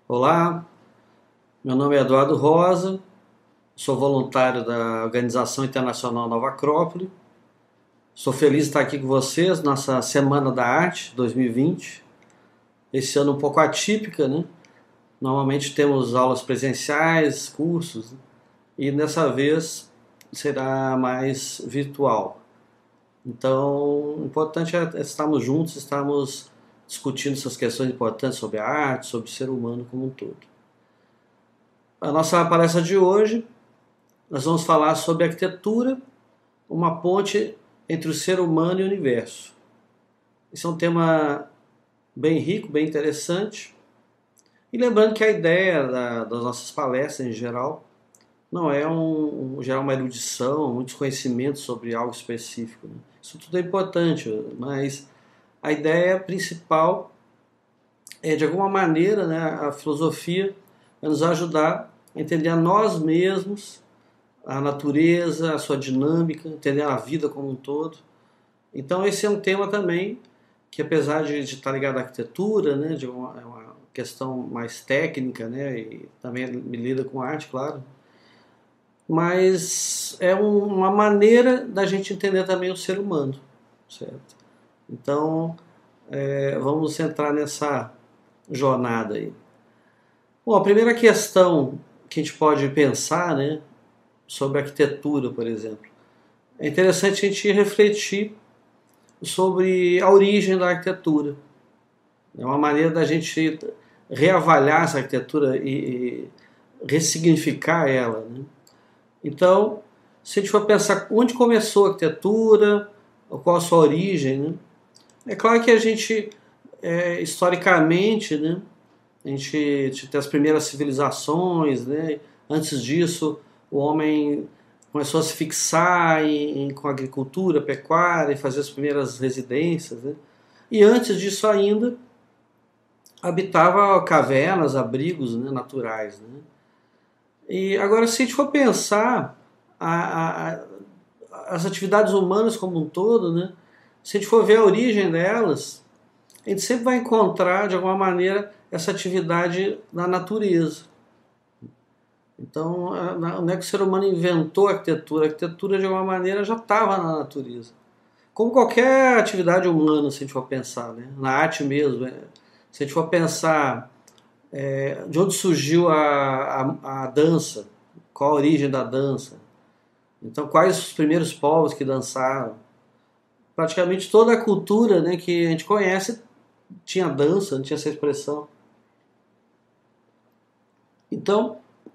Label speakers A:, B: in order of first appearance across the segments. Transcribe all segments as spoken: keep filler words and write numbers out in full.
A: Olá, meu nome é Eduardo Rosa, sou voluntário da Organização Internacional Nova Acrópole. Sou feliz de estar aqui com vocês nessa Semana da Arte dois mil e vinte. Esse ano um pouco atípica, né? Normalmente temos aulas presenciais, cursos, né? E dessa vez será mais virtual. Então, o importante é estarmos juntos, estarmos discutindo essas questões importantes sobre a arte, sobre o ser humano como um todo. A nossa palestra de hoje, nós vamos falar sobre arquitetura, uma ponte entre o ser humano e o universo. Esse é um tema bem rico, bem interessante. E lembrando que a ideia da, das nossas palestras em geral não é um, um, gerar uma erudição, muitos conhecimentos sobre algo específico, né? Isso tudo é importante, mas a ideia principal é, de alguma maneira, né, a filosofia vai nos ajudar a entender a nós mesmos, a natureza, a sua dinâmica, entender a vida como um todo. Então esse é um tema também que, apesar de, de estar ligado à arquitetura, né, de uma, é uma questão mais técnica, né, e também me lida com arte, claro, mas é um, uma maneira da gente entender também o ser humano, certo? Então é, vamos entrar nessa jornada aí. Bom, a primeira questão que a gente pode pensar, né, sobre arquitetura, por exemplo, é interessante a gente refletir sobre a origem da arquitetura. É uma maneira da gente reavaliar essa arquitetura e, e ressignificar ela, né? Então, se a gente for pensar onde começou a arquitetura, qual a sua origem, né? É claro que a gente, é, historicamente, né, a gente, a gente tem as primeiras civilizações, né? Antes disso, o homem começou a se fixar em, em, com a agricultura, pecuária, e fazer as primeiras residências, né? E antes disso ainda, habitava cavernas, abrigos, né, naturais, né? E agora, se a gente for pensar a, a, as atividades humanas como um todo, né, se a gente for ver a origem delas, a gente sempre vai encontrar, de alguma maneira, essa atividade na natureza. Então, não é que o ser humano inventou a arquitetura, a arquitetura, de alguma maneira, já estava na natureza. Como qualquer atividade humana, se a gente for pensar, né, na arte mesmo, né? Se a gente for pensar é, de onde surgiu a, a, a dança, qual a origem da dança, então quais os primeiros povos que dançaram. Praticamente toda a cultura, né, que a gente conhece tinha dança, tinha essa expressão. Então,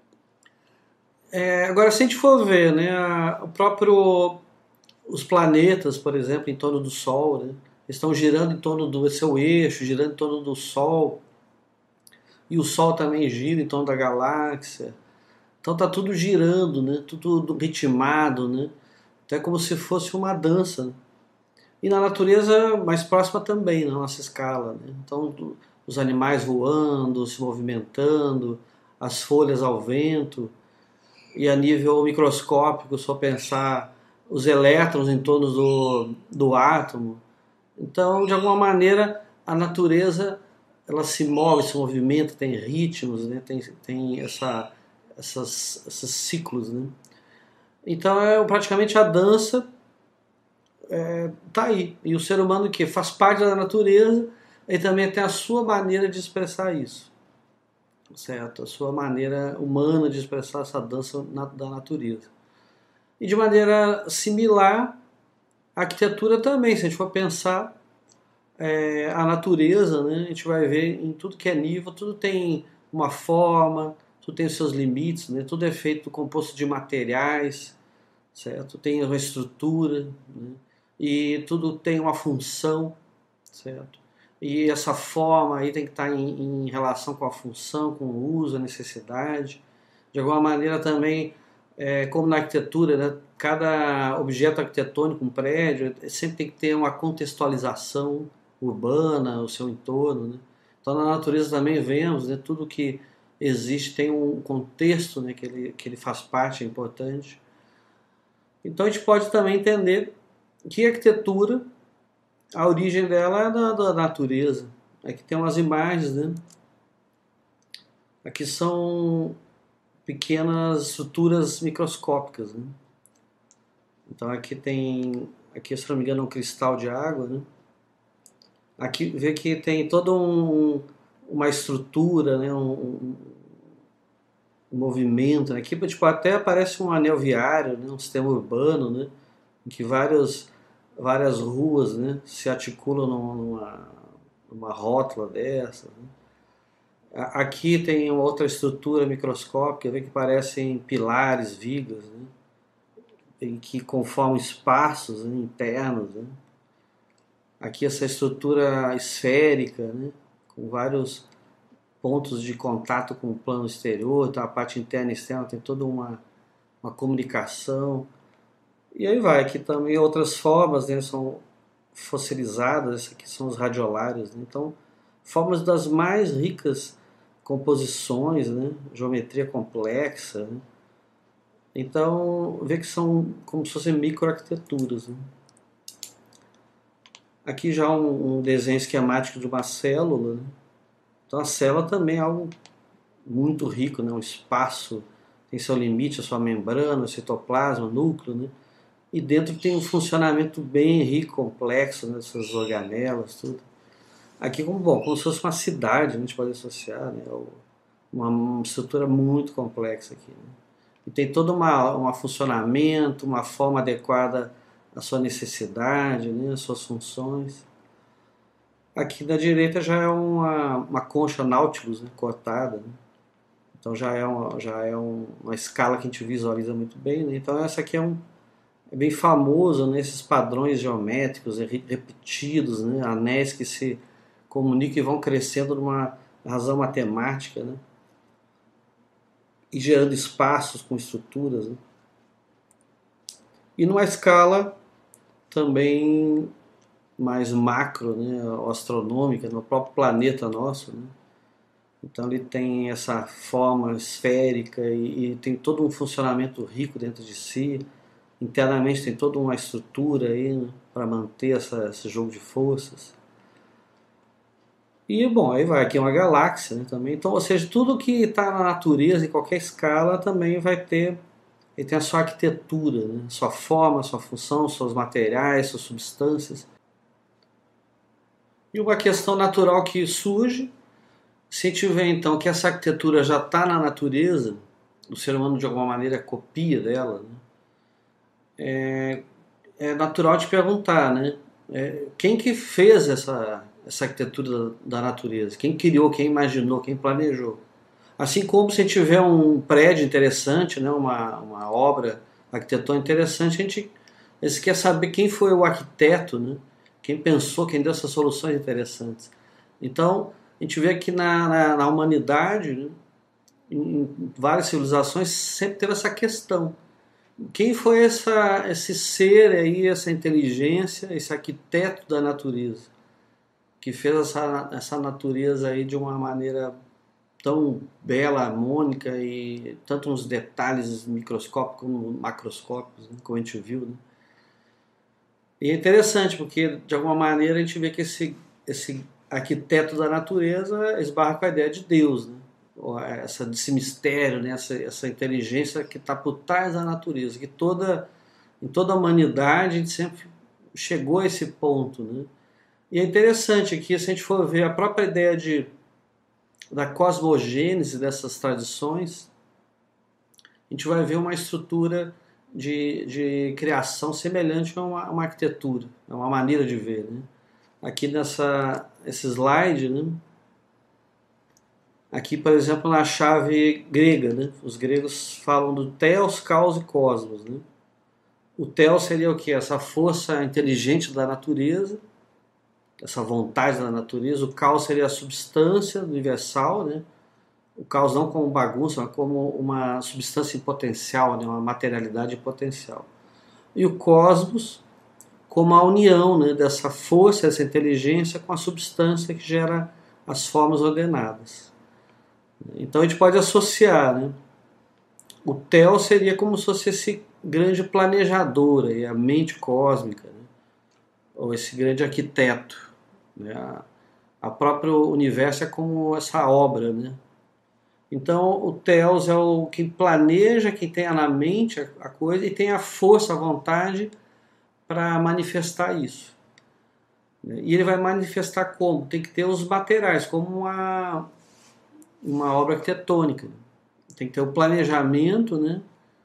A: é, agora se a gente for ver, né, a, o próprio, os planetas, por exemplo, em torno do Sol, né, estão girando em torno do seu eixo, girando em torno do Sol, e o Sol também gira em torno da galáxia. Então está tudo girando, né, tudo ritmado, né, até como se fosse uma dança, né? E na natureza mais próxima também, na nossa escala, né? Então, os animais voando, se movimentando, as folhas ao vento, e a nível microscópico, só pensar os elétrons em torno do, do átomo. Então, de alguma maneira, a natureza ela se move, se movimenta, tem ritmos, né? tem, tem essa, essas, esses ciclos, né? Então, é praticamente a dança. É, tá aí. E o ser humano que faz parte da natureza, ele também tem a sua maneira de expressar isso, certo? A sua maneira humana de expressar essa dança na, da natureza. E de maneira similar, a arquitetura também, se a gente for pensar é, a natureza, né, a gente vai ver em tudo que é nível, tudo tem uma forma, tudo tem os seus limites, né, tudo é feito composto de materiais, certo? Tem uma estrutura, né? E tudo tem uma função, certo? E essa forma aí tem que estar em, em relação com a função, com o uso, a necessidade. De alguma maneira também, é, como na arquitetura, né, cada objeto arquitetônico, um prédio, sempre tem que ter uma contextualização urbana, o seu entorno, né? Então na natureza também vemos, né, tudo que existe tem um contexto, né, que, ele, que ele faz parte, é importante. Então a gente pode também entender que a arquitetura, a origem dela é da, da natureza. Aqui tem umas imagens, né? Aqui são pequenas estruturas microscópicas, né? Então aqui tem, aqui se não me engano é um cristal de água, né? Aqui vê que tem toda um, uma estrutura, né? um, um, um movimento, né? Aqui tipo, até parece um anel viário, né? Um sistema urbano, né? Em que vários, várias ruas, né? Se articulam numa, numa rótula dessa, né? Aqui tem outra estrutura microscópica, vê que parecem pilares, vigas, né? Em que conformam espaços, né, internos, né? Aqui essa estrutura esférica, né? Com vários pontos de contato com o plano exterior, então a parte interna e externa tem toda uma, uma comunicação. E aí vai, aqui também outras formas, né, são fossilizadas, essas aqui são os radiolários, né? Então formas das mais ricas composições, né? Geometria complexa, né? Então vê que são como se fossem microarquiteturas, né? Aqui já um, um desenho esquemático de uma célula, né? Então a célula também é algo muito rico, né? Um espaço tem seu limite, a sua membrana, o citoplasma, o núcleo, né? E dentro tem um funcionamento bem rico, complexo, né? Essas organelas, tudo. Aqui como, bom, como se fosse uma cidade, né? A gente pode associar, né? Uma, uma estrutura muito complexa aqui, né? E tem todo uma, um funcionamento, uma forma adequada à sua necessidade, né? Às suas funções. Aqui da direita já é uma, uma concha Nautilus, né? Cortada, né? Então já é, uma, já é um, uma escala que a gente visualiza muito bem, né? Então essa aqui é, um, é bem famoso, né? Esses padrões geométricos repetidos, né? Anéis que se comunicam e vão crescendo numa razão matemática, né? E gerando espaços com estruturas, né? E numa escala também mais macro, né? Astronômica, no próprio planeta nosso, né? Então ele tem essa forma esférica e, e tem todo um funcionamento rico dentro de si. Internamente tem toda uma estrutura aí, né, para manter essa, esse jogo de forças. E bom, aí vai aqui uma galáxia, né, também. Então, ou seja, tudo que está na natureza em qualquer escala também vai ter, ele tem a sua arquitetura, né, sua forma, sua função, seus materiais, suas substâncias. E uma questão natural que surge, se a gente vê então que essa arquitetura já está na natureza, o ser humano de alguma maneira copia dela, né, é, é natural de perguntar, né? É, quem que fez essa, essa arquitetura da, da natureza? Quem criou, quem imaginou, quem planejou? Assim como se tiver um prédio interessante, né? uma, uma obra arquitetônica interessante, a gente, a gente quer saber quem foi o arquiteto, né? Quem pensou, quem deu essas soluções interessantes. Então, a gente vê que na, na, na humanidade, né? em, em várias civilizações, sempre teve essa questão. Quem foi essa, esse ser aí, essa inteligência, esse arquiteto da natureza, que fez essa, essa natureza aí de uma maneira tão bela, harmônica e tanto uns detalhes microscópicos como macroscópicos, né, como a gente viu, né? E é interessante porque de alguma maneira a gente vê que esse, esse arquiteto da natureza esbarra com a ideia de Deus, né? Essa, esse mistério, né? essa, essa inteligência que está por trás da natureza, que toda, em toda a humanidade a gente sempre chegou a esse ponto, né? E é interessante que se a gente for ver a própria ideia de, da cosmogênese dessas tradições, a gente vai ver uma estrutura de, de criação semelhante a uma, uma arquitetura, a uma maneira de ver, né? Aqui nessa esse slide, né? Aqui, por exemplo, na chave grega, né? Os gregos falam do Theos, Caos e Cosmos, né? O Theos seria o que? Essa força inteligente da natureza, essa vontade da natureza. O Caos seria a substância universal, né? O Caos não como bagunça, mas como uma substância em potencial, né? Uma materialidade em potencial. E o Cosmos como a união, né? Dessa força, essa inteligência com a substância que gera as formas ordenadas. Então a gente pode associar, né? O Theo seria como se fosse esse grande planejador, aí, a mente cósmica, né? Ou esse grande arquiteto, né? A, a próprio universo é como essa obra, né? Então o Theos é o que planeja, quem tem na mente a coisa e tem a força, a vontade para manifestar isso. E ele vai manifestar como? Tem que ter os materiais, como uma, uma obra arquitetônica. Tem que ter o planejamento, né?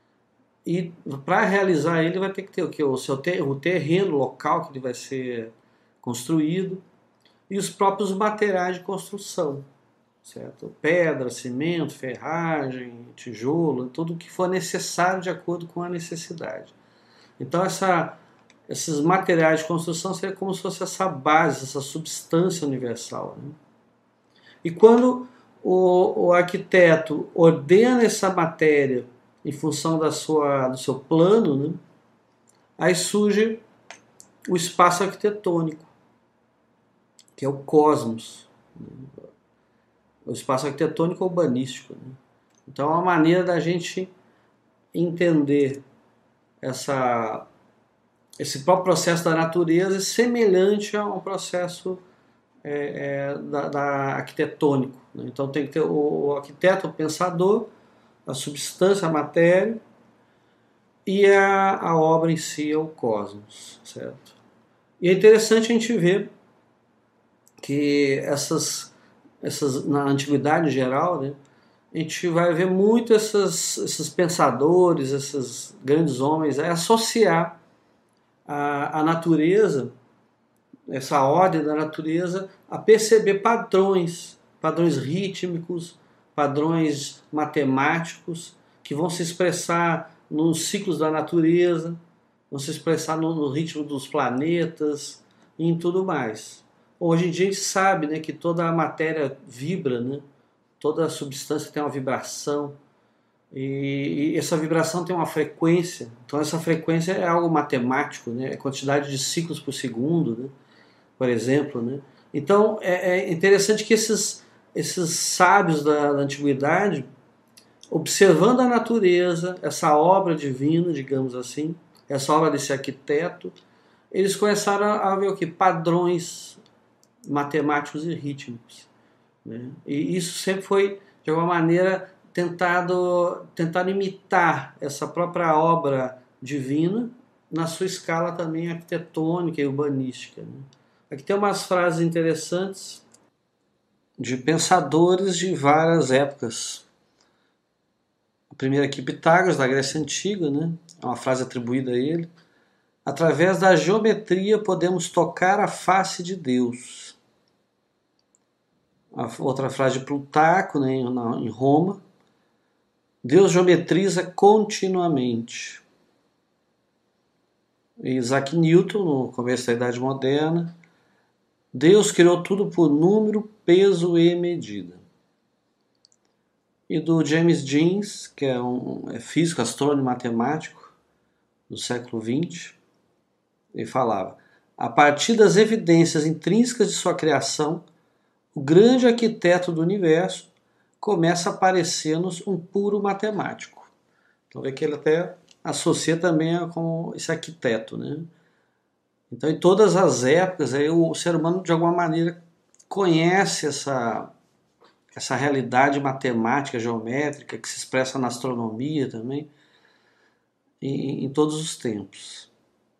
A: E para realizar ele vai ter que ter o que? O seu ter, o terreno, o local que ele vai ser construído e os próprios materiais de construção, certo? Pedra, cimento, ferragem, tijolo, tudo o que for necessário de acordo com a necessidade. Então essa, esses materiais de construção seriam como se fosse essa base, essa substância universal, né? E quando o, o arquiteto ordena essa matéria em função da sua, do seu plano, né, aí surge o espaço arquitetônico, que é o cosmos, né, o espaço arquitetônico urbanístico. Né? Então é uma maneira da gente entender essa, esse próprio processo da natureza semelhante a um processo é, é, da, da arquitetônico. Né? Então tem que ter o, o arquiteto, o pensador, a substância, a matéria, e a, a obra em si é o cosmos, certo? E é interessante a gente ver que essas, essas na antiguidade em geral, né, a gente vai ver muito essas, esses pensadores, esses grandes homens, a associar a, a natureza, essa ordem da natureza, a perceber padrões, padrões rítmicos, padrões matemáticos, que vão se expressar nos ciclos da natureza, vão se expressar no, no ritmo dos planetas e em tudo mais. Hoje em dia a gente sabe, né, que toda a matéria vibra, né? Toda a substância tem uma vibração e, e essa vibração tem uma frequência. Então essa frequência é algo matemático, né? É quantidade de ciclos por segundo, né? Por exemplo. Né? Então é, é interessante que esses, esses sábios da, da antiguidade, observando a natureza, essa obra divina, digamos assim, essa obra desse arquiteto, eles começaram a ver o que? Padrões matemáticos e rítmicos. Né? E isso sempre foi, de alguma maneira, tentado, tentado imitar essa própria obra divina na sua escala também arquitetônica e urbanística. Né? Aqui tem umas frases interessantes de pensadores de várias épocas. A primeira aqui, Pitágoras, da Grécia Antiga, né? É uma frase atribuída a ele. Através da geometria podemos tocar a face de Deus. A outra frase de Plutarco, né, em Roma. Deus geometriza continuamente. Isaac Newton, no começo da Idade Moderna. Deus criou tudo por número, peso e medida. E do James Jeans, que é um é físico, astrônomo e matemático do século vinte, ele falava: a partir das evidências intrínsecas de sua criação, o grande arquiteto do universo começa a parecer-nos um puro matemático. Então é que ele até associa também com esse arquiteto, né? Então em todas as épocas aí, o ser humano de alguma maneira conhece essa, essa realidade matemática, geométrica, que se expressa na astronomia também, em, em todos os tempos.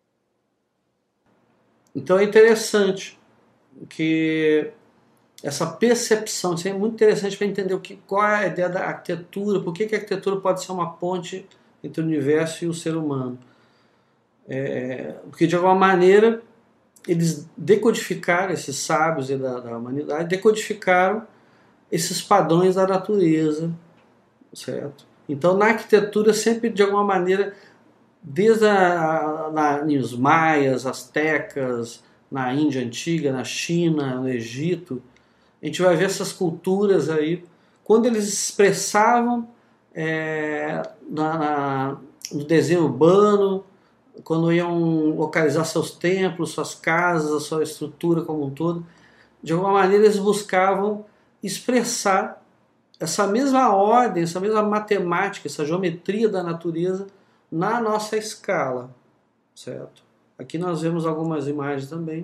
A: Então é interessante que essa percepção, isso é muito interessante para entender o que, qual é a ideia da arquitetura, por que, que a arquitetura pode ser uma ponte entre o universo e o ser humano. É, porque de alguma maneira eles decodificaram, esses sábios da, da humanidade, decodificaram esses padrões da natureza, certo? Então na arquitetura sempre de alguma maneira, desde a, na, os maias, astecas, na Índia antiga, na China, no Egito, a gente vai ver essas culturas aí, quando eles expressavam é, na, na, no desenho urbano, quando iam localizar seus templos, suas casas, a sua estrutura como um todo, de alguma maneira eles buscavam expressar essa mesma ordem, essa mesma matemática, essa geometria da natureza na nossa escala, certo? Aqui nós vemos algumas imagens também.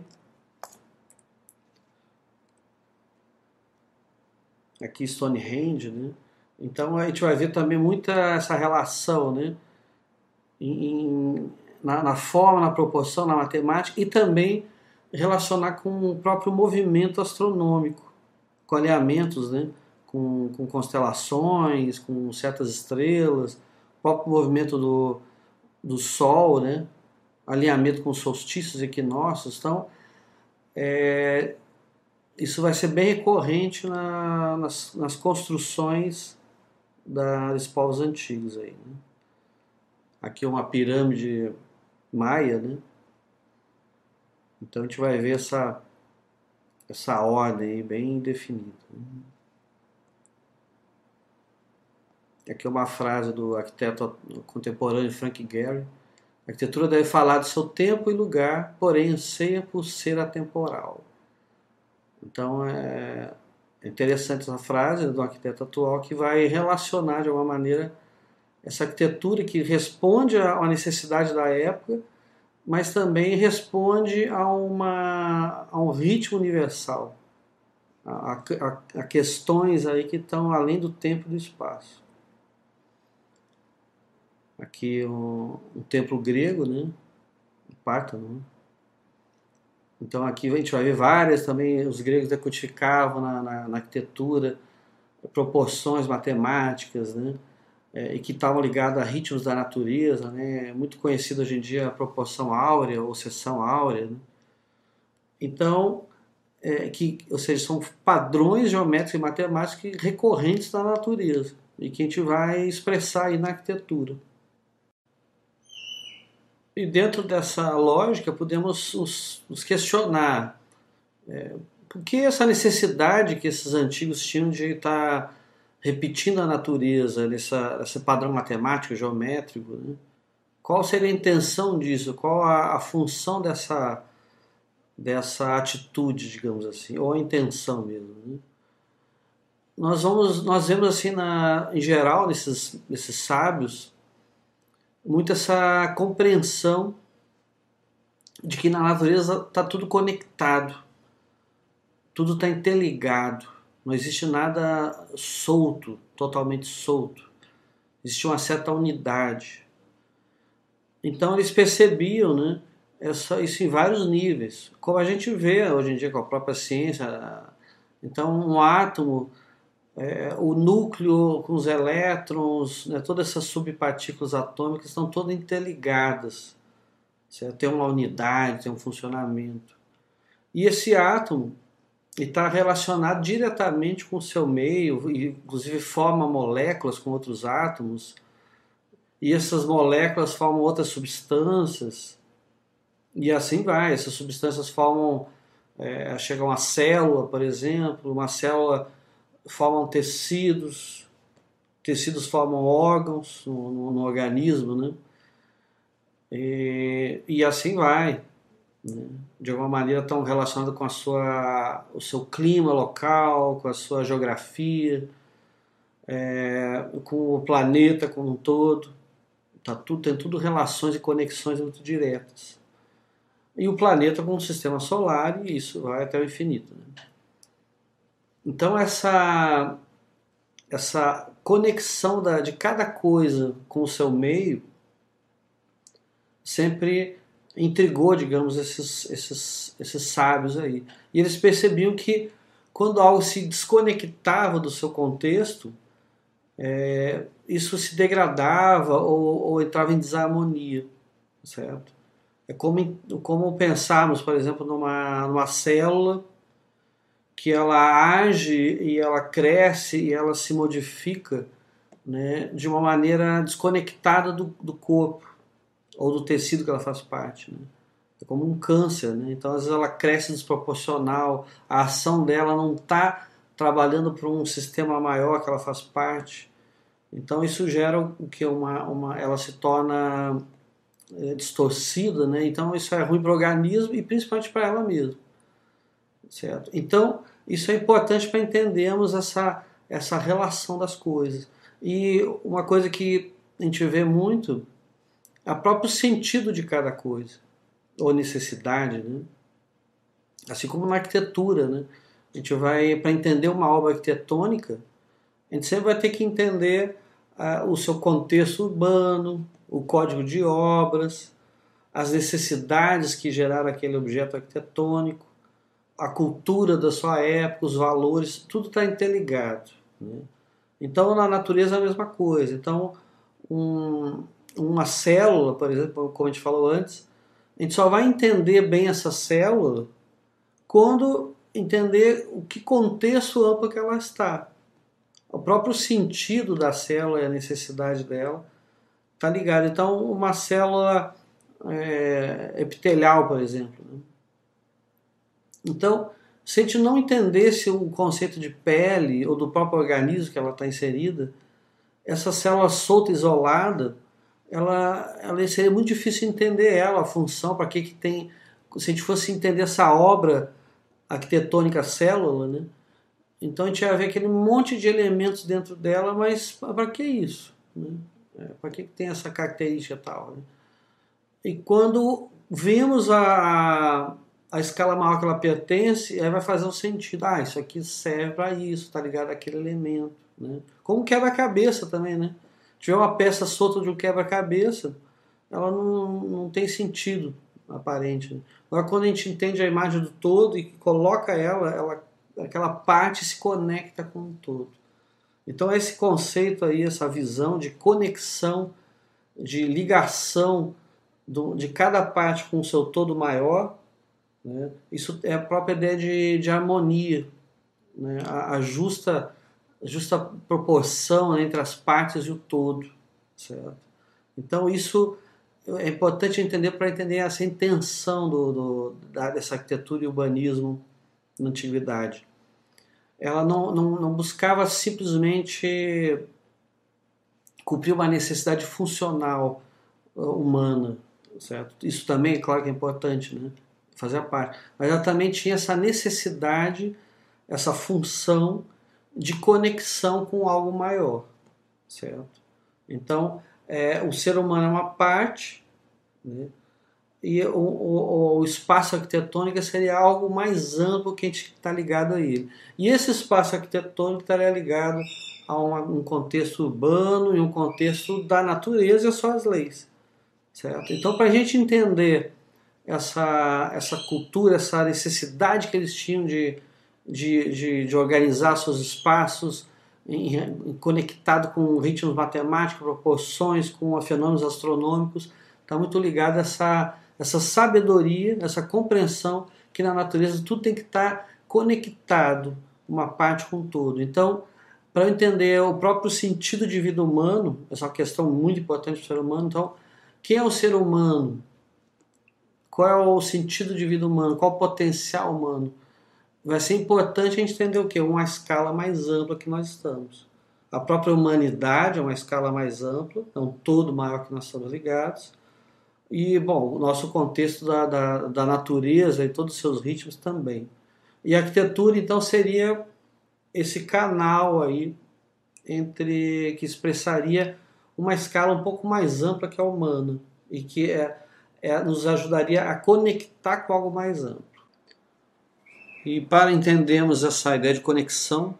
A: Aqui Stonehenge, né? Então a gente vai ver também muita essa relação, né? Em, na, na forma, na proporção, na matemática, e também relacionar com o próprio movimento astronômico, com alinhamentos, né? com, com constelações, com certas estrelas, o próprio movimento do, do Sol, né? Alinhamento com solstícios, equinócios. Então, é, isso vai ser bem recorrente na, nas, nas construções da, dos povos antigos. Aí, né? Aqui é uma pirâmide maia, né? Então a gente vai ver essa, essa ordem aí bem definida. Aqui é uma frase do arquiteto contemporâneo Frank Gehry. A arquitetura deve falar do seu tempo e lugar, porém anseia por ser atemporal. Então é interessante essa frase do arquiteto atual que vai relacionar de alguma maneira essa arquitetura que responde à necessidade da época, mas também responde a, uma, a um ritmo universal, a, a, a questões aí que estão além do tempo e do espaço. Aqui um, um templo grego, né? O Pártano, né? Então aqui a gente vai ver várias também, os gregos decodificavam na, na, na arquitetura proporções matemáticas, né? É, e que estavam ligadas a ritmos da natureza, né? Muito conhecido hoje em dia a proporção áurea ou seção áurea, né? Então, é, que, ou seja, são padrões geométricos e matemáticos recorrentes da natureza e que a gente vai expressar aí na arquitetura. E dentro dessa lógica podemos nos, nos questionar é, por que essa necessidade que esses antigos tinham de estar repetindo a natureza nessa, nesse padrão matemático, geométrico, né? Qual seria a intenção disso? Qual a, a função dessa, dessa atitude, digamos assim, ou a intenção mesmo, né? Nós, vamos, nós vemos assim, na, em geral, nesses, nesses sábios, muito essa compreensão de que na natureza está tudo conectado, tudo está interligado, não existe nada solto, totalmente solto, existe uma certa unidade. Então eles percebiam, né, essa, isso em vários níveis, como a gente vê hoje em dia com a própria ciência. Então um átomo, é, o núcleo com os elétrons, né, todas essas subpartículas atômicas estão todas interligadas, certo? Tem uma unidade, tem um funcionamento. E esse átomo está relacionado diretamente com o seu meio, inclusive forma moléculas com outros átomos, e essas moléculas formam outras substâncias, e assim vai. Essas substâncias formam, é, chega uma célula, por exemplo, uma célula formam tecidos, tecidos formam órgãos no, no, no organismo, né? E, e assim vai, né? De alguma maneira estão relacionados com a sua, o seu clima local, com a sua geografia, é, com o planeta como um todo. Tá tudo, tem tudo relações e conexões muito diretas. E o planeta com o sistema solar, e isso vai até o infinito, né? Então essa, essa conexão da, de cada coisa com o seu meio sempre intrigou, digamos, esses, esses, esses sábios aí. E eles percebiam que quando algo se desconectava do seu contexto, é, isso se degradava ou, ou entrava em desarmonia, certo? É como, como pensarmos, por exemplo, numa, numa célula que ela age e ela cresce e ela se modifica, né, de uma maneira desconectada do, do corpo ou do tecido que ela faz parte, né? É como um câncer, né? Então às vezes ela cresce desproporcional, a ação dela não está trabalhando para um sistema maior que ela faz parte. Então isso gera o que uma, uma, ela se torna é, distorcida, né? Então isso é ruim para o organismo e principalmente para ela mesma, certo? Então isso é importante para entendermos essa, essa relação das coisas. E uma coisa que a gente vê muito é o próprio sentido de cada coisa, ou necessidade, né? Assim como na arquitetura, né? A gente vai, para entender uma obra arquitetônica, A gente sempre vai ter que entender ah, o seu contexto urbano, o código de obras, as necessidades que geraram aquele objeto arquitetônico, a cultura da sua época, os valores, tudo está interligado, né? Então, na natureza é a mesma coisa. Então, um, uma célula, por exemplo, como a gente falou antes, a gente só vai entender bem essa célula quando entender o que contexto amplo que ela está. O próprio sentido da célula e a necessidade dela está ligado. Então, uma célula é, epitelial, por exemplo, né? Então, se a gente não entendesse o conceito de pele ou do próprio organismo que ela está inserida, essa célula solta, isolada, ela, ela seria muito difícil entender ela, a função, para que que tem... Se a gente fosse entender essa obra arquitetônica célula, né? Então a gente ia ver aquele monte de elementos dentro dela, mas para que isso, né? É, para que que tem essa característica tal, né? E quando vemos a, a escala maior que ela pertence, aí vai fazer um sentido. Ah, isso aqui serve para isso, está ligado àquele elemento, né? Como quebra-cabeça também, né? Se tiver uma peça solta de um quebra-cabeça, ela não, não tem sentido aparente, né? Agora, quando a gente entende a imagem do todo e coloca ela, ela, aquela parte se conecta com o todo. Então, esse conceito aí, essa visão de conexão, de ligação do, de cada parte com o seu todo maior, né? Isso é a própria ideia de, de harmonia, né? A, a justa, justa proporção, né, entre as partes e o todo, certo? Então, isso é importante entender para entender essa intenção do, do, da, dessa arquitetura e urbanismo na antiguidade. Ela não, não, não buscava simplesmente cumprir uma necessidade funcional humana, certo? Isso também, claro que é importante, né? Fazer parte. Mas ela também tinha essa necessidade, essa função de conexão com algo maior, certo? Então, é, o ser humano é uma parte, né? E o, o, o espaço arquitetônico seria algo mais amplo que a gente está ligado a ele. E esse espaço arquitetônico estaria ligado a uma, um contexto urbano e um contexto da natureza e as suas leis, certo? Então, para a gente entender essa, essa cultura, essa necessidade que eles tinham de, de, de, de organizar seus espaços em, em, conectado com ritmos matemáticos, proporções, com fenômenos astronômicos, está muito ligado a essa, essa sabedoria, essa compreensão que na natureza tudo tem que estar conectado, uma parte com o todo. Então, para entender o próprio sentido de vida humano, essa é uma questão muito importante para o ser humano. Então, quem é o ser humano? Qual é o sentido de vida humano? Qual o potencial humano? Vai ser importante a gente entender o quê? Uma escala mais ampla que nós estamos. A própria humanidade é uma escala mais ampla, é um todo maior que nós estamos ligados. E, bom, o nosso contexto da, da, da natureza e todos os seus ritmos também. E a arquitetura, então, seria esse canal aí entre que expressaria uma escala um pouco mais ampla que a humana e que é, é, nos ajudaria a conectar com algo mais amplo. E para entendermos essa ideia de conexão,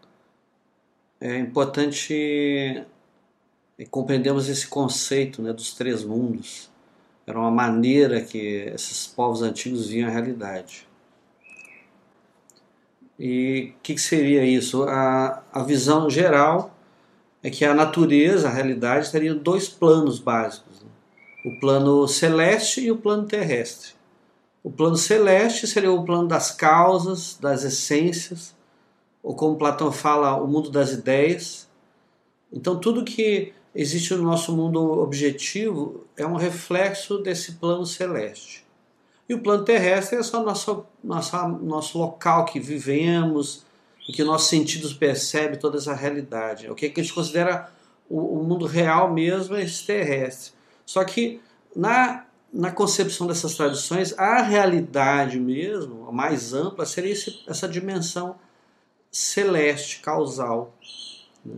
A: é importante compreendermos esse conceito, né, dos três mundos. Era uma maneira que esses povos antigos viam a realidade. E o que, que seria isso? A, a visão geral é que a natureza, a realidade, teria dois planos básicos, né? O plano celeste e o plano terrestre. O plano celeste seria o plano das causas, das essências, ou como Platão fala, o mundo das ideias. Então tudo que existe no nosso mundo objetivo é um reflexo desse plano celeste. E o plano terrestre é só nosso, nosso, nosso local que vivemos, em que nossos sentidos percebem toda essa realidade. O que a gente considera o, o mundo real mesmo é esse terrestre. Só que na, na concepção dessas tradições, a realidade mesmo, a mais ampla, seria esse, essa dimensão celeste, causal, né?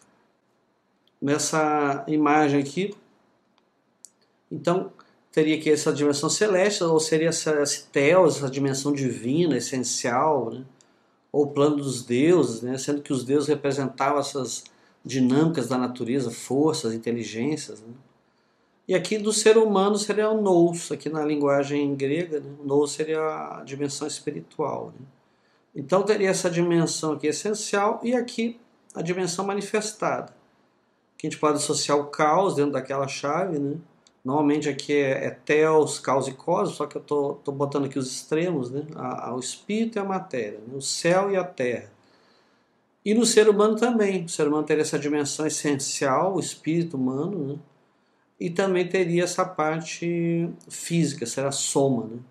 A: Nessa imagem aqui, então, teria que essa dimensão celeste, ou seria essa, esse teos, essa dimensão divina, essencial, né? Ou o plano dos deuses, né? Sendo que os deuses representavam essas, dinâmicas da natureza, forças, inteligências, né? E aqui do ser humano seria o nous, aqui na linguagem grega, né? O nous seria a dimensão espiritual, né? Então teria essa dimensão aqui essencial e aqui a dimensão manifestada, que a gente pode associar o caos dentro daquela chave, né? Normalmente aqui é, é teos, caos e cosmos, só que eu tô, tô botando aqui os extremos, né? A, a, o espírito e a matéria, né? O céu e a terra. E no ser humano também, o ser humano teria essa dimensão essencial, o espírito humano, né? E também teria essa parte física, será a soma, né?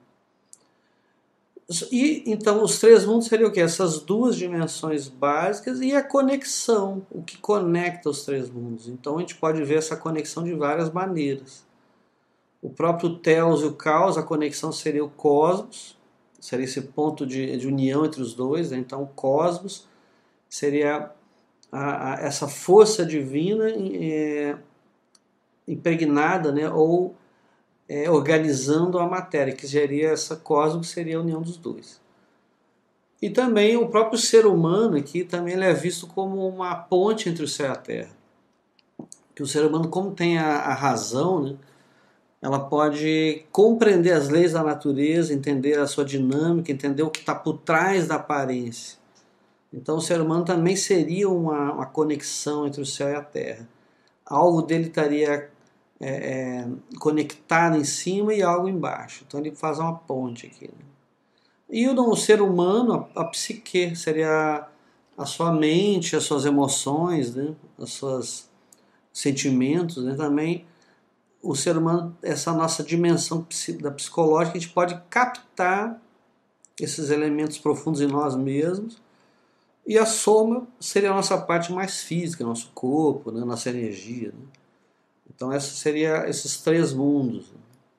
A: E então os três mundos seriam o quê? Essas duas dimensões básicas e a conexão, o que conecta os três mundos. Então a gente pode ver essa conexão de várias maneiras. O próprio Teos e o Caos, a conexão seria o cosmos, seria esse ponto de, de união entre os dois, né? Então o cosmos seria a, a, essa força divina é, impregnada, né? Ou É, organizando a matéria, que seria essa cosmos, seria a união dos dois. E também o próprio ser humano aqui também ele é visto como uma ponte entre o céu e a terra. Que o ser humano, como tem a, a razão, né, ela pode compreender as leis da natureza, entender a sua dinâmica, entender o que está por trás da aparência. Então o ser humano também seria uma, uma conexão entre o céu e a terra. Algo dele estaria É, é, conectado em cima e algo embaixo. Então ele faz uma ponte aqui, né? E o, o ser humano, a, a psique, seria a sua mente, as suas emoções, né? Os seus sentimentos, né? Também o ser humano, essa nossa dimensão da psicológica, a gente pode captar esses elementos profundos em nós mesmos. E a soma seria a nossa parte mais física, nosso corpo, né? Nossa energia, né? Então, esses seriam esses três mundos.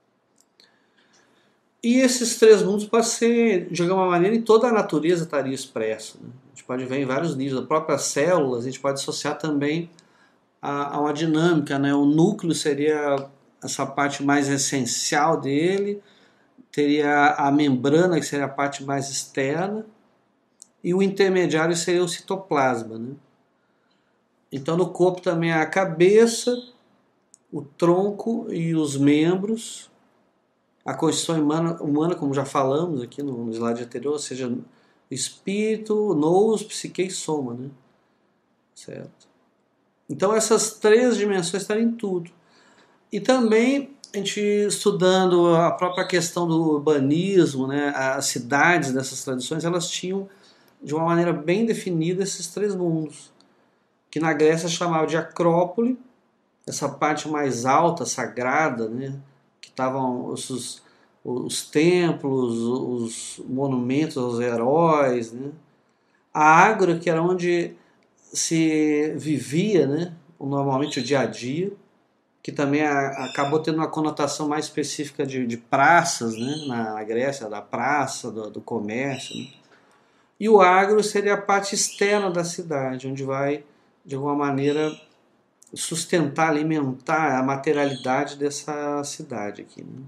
A: E esses três mundos podem ser, de alguma maneira, em toda a natureza estaria expresso, né? A gente pode ver em vários níveis. As próprias células, a gente pode associar também a, a uma dinâmica, né? O núcleo seria essa parte mais essencial dele, teria a membrana, que seria a parte mais externa, e o intermediário seria o citoplasma, né? Então, no corpo também há a cabeça, o tronco e os membros, a constituição humana, humana como já falamos aqui no, no slide anterior, ou seja, espírito, nous, psique e soma, né? Certo? Então essas três dimensões estão em tudo. E também a gente estudando a própria questão do urbanismo, né? As cidades dessas tradições, elas tinham de uma maneira bem definida esses três mundos, que na Grécia chamava de acrópole, essa parte mais alta, sagrada, né? Que estavam os, os, os templos, os monumentos aos heróis, né? A ágora, que era onde se vivia, né? Normalmente o dia a dia, que também a, acabou tendo uma conotação mais específica de, de praças, né? Na, na Grécia, da praça, do, do comércio, né? E o agro seria a parte externa da cidade, onde vai, de alguma maneira, sustentar, alimentar a materialidade dessa cidade aqui, né?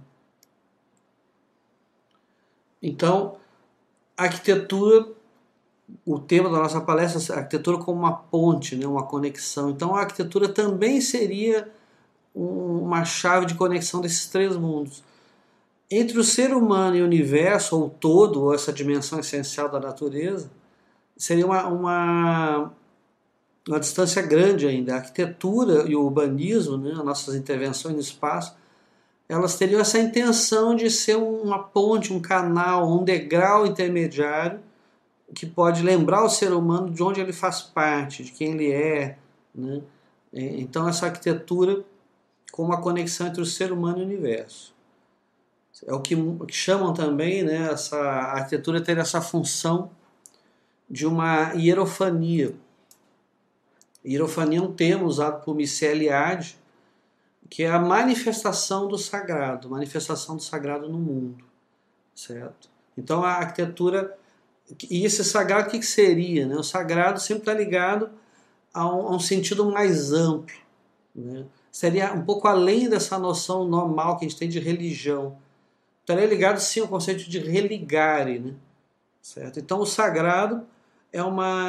A: Então, a arquitetura, o tema da nossa palestra é a arquitetura como uma ponte, né? Uma conexão. Então, a arquitetura também seria um, uma chave de conexão desses três mundos. Entre o ser humano e o universo, ou todo, ou essa dimensão essencial da natureza, seria uma, uma uma distância grande ainda. A arquitetura e o urbanismo, né, as nossas intervenções no espaço, elas teriam essa intenção de ser uma ponte, um canal, um degrau intermediário que pode lembrar o ser humano de onde ele faz parte, de quem ele é, né? Então essa arquitetura com uma conexão entre o ser humano e o universo. É o que, o que chamam também, né, essa a arquitetura ter essa função de uma hierofania. Hierofania é um termo usado por Michel Eliade, que é a manifestação do sagrado, manifestação do sagrado no mundo, certo? Então a arquitetura, e esse sagrado o que seria, né? O sagrado sempre está ligado a um, a um sentido mais amplo, né? Seria um pouco além dessa noção normal que a gente tem de religião. Estaria ligado sim ao conceito de religare, né? Certo? Então o sagrado é uma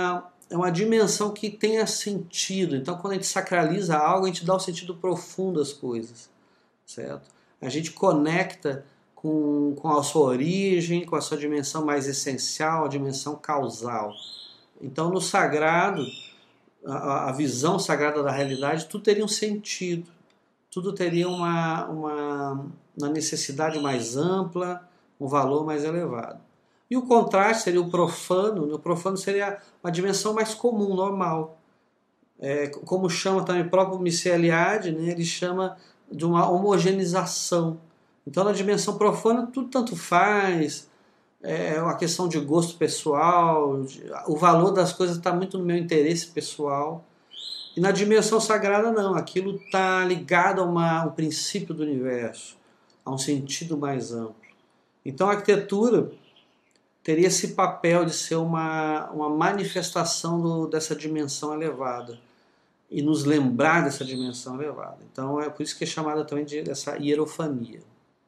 A: é uma dimensão que tenha sentido. Então, quando a gente sacraliza algo, a gente dá o sentido profundo às coisas, certo? A gente conecta com, com a sua origem, com a sua dimensão mais essencial, a dimensão causal. Então, no sagrado, a, a visão sagrada da realidade, tudo teria um sentido, tudo teria uma, uma, uma necessidade mais ampla, um valor mais elevado. E o contraste seria o profano. O profano seria uma dimensão mais comum, normal. É, como chama também o próprio Mircea Eliade, né, ele chama de uma homogeneização. Então, na dimensão profana, tudo tanto faz, é uma questão de gosto pessoal, de, o valor das coisas está muito no meu interesse pessoal. E na dimensão sagrada, não. Aquilo está ligado a uma, um princípio do universo, a um sentido mais amplo. Então, a arquitetura teria esse papel de ser uma, uma manifestação do, dessa dimensão elevada e nos lembrar dessa dimensão elevada. Então é por isso que é chamada também de essa hierofania.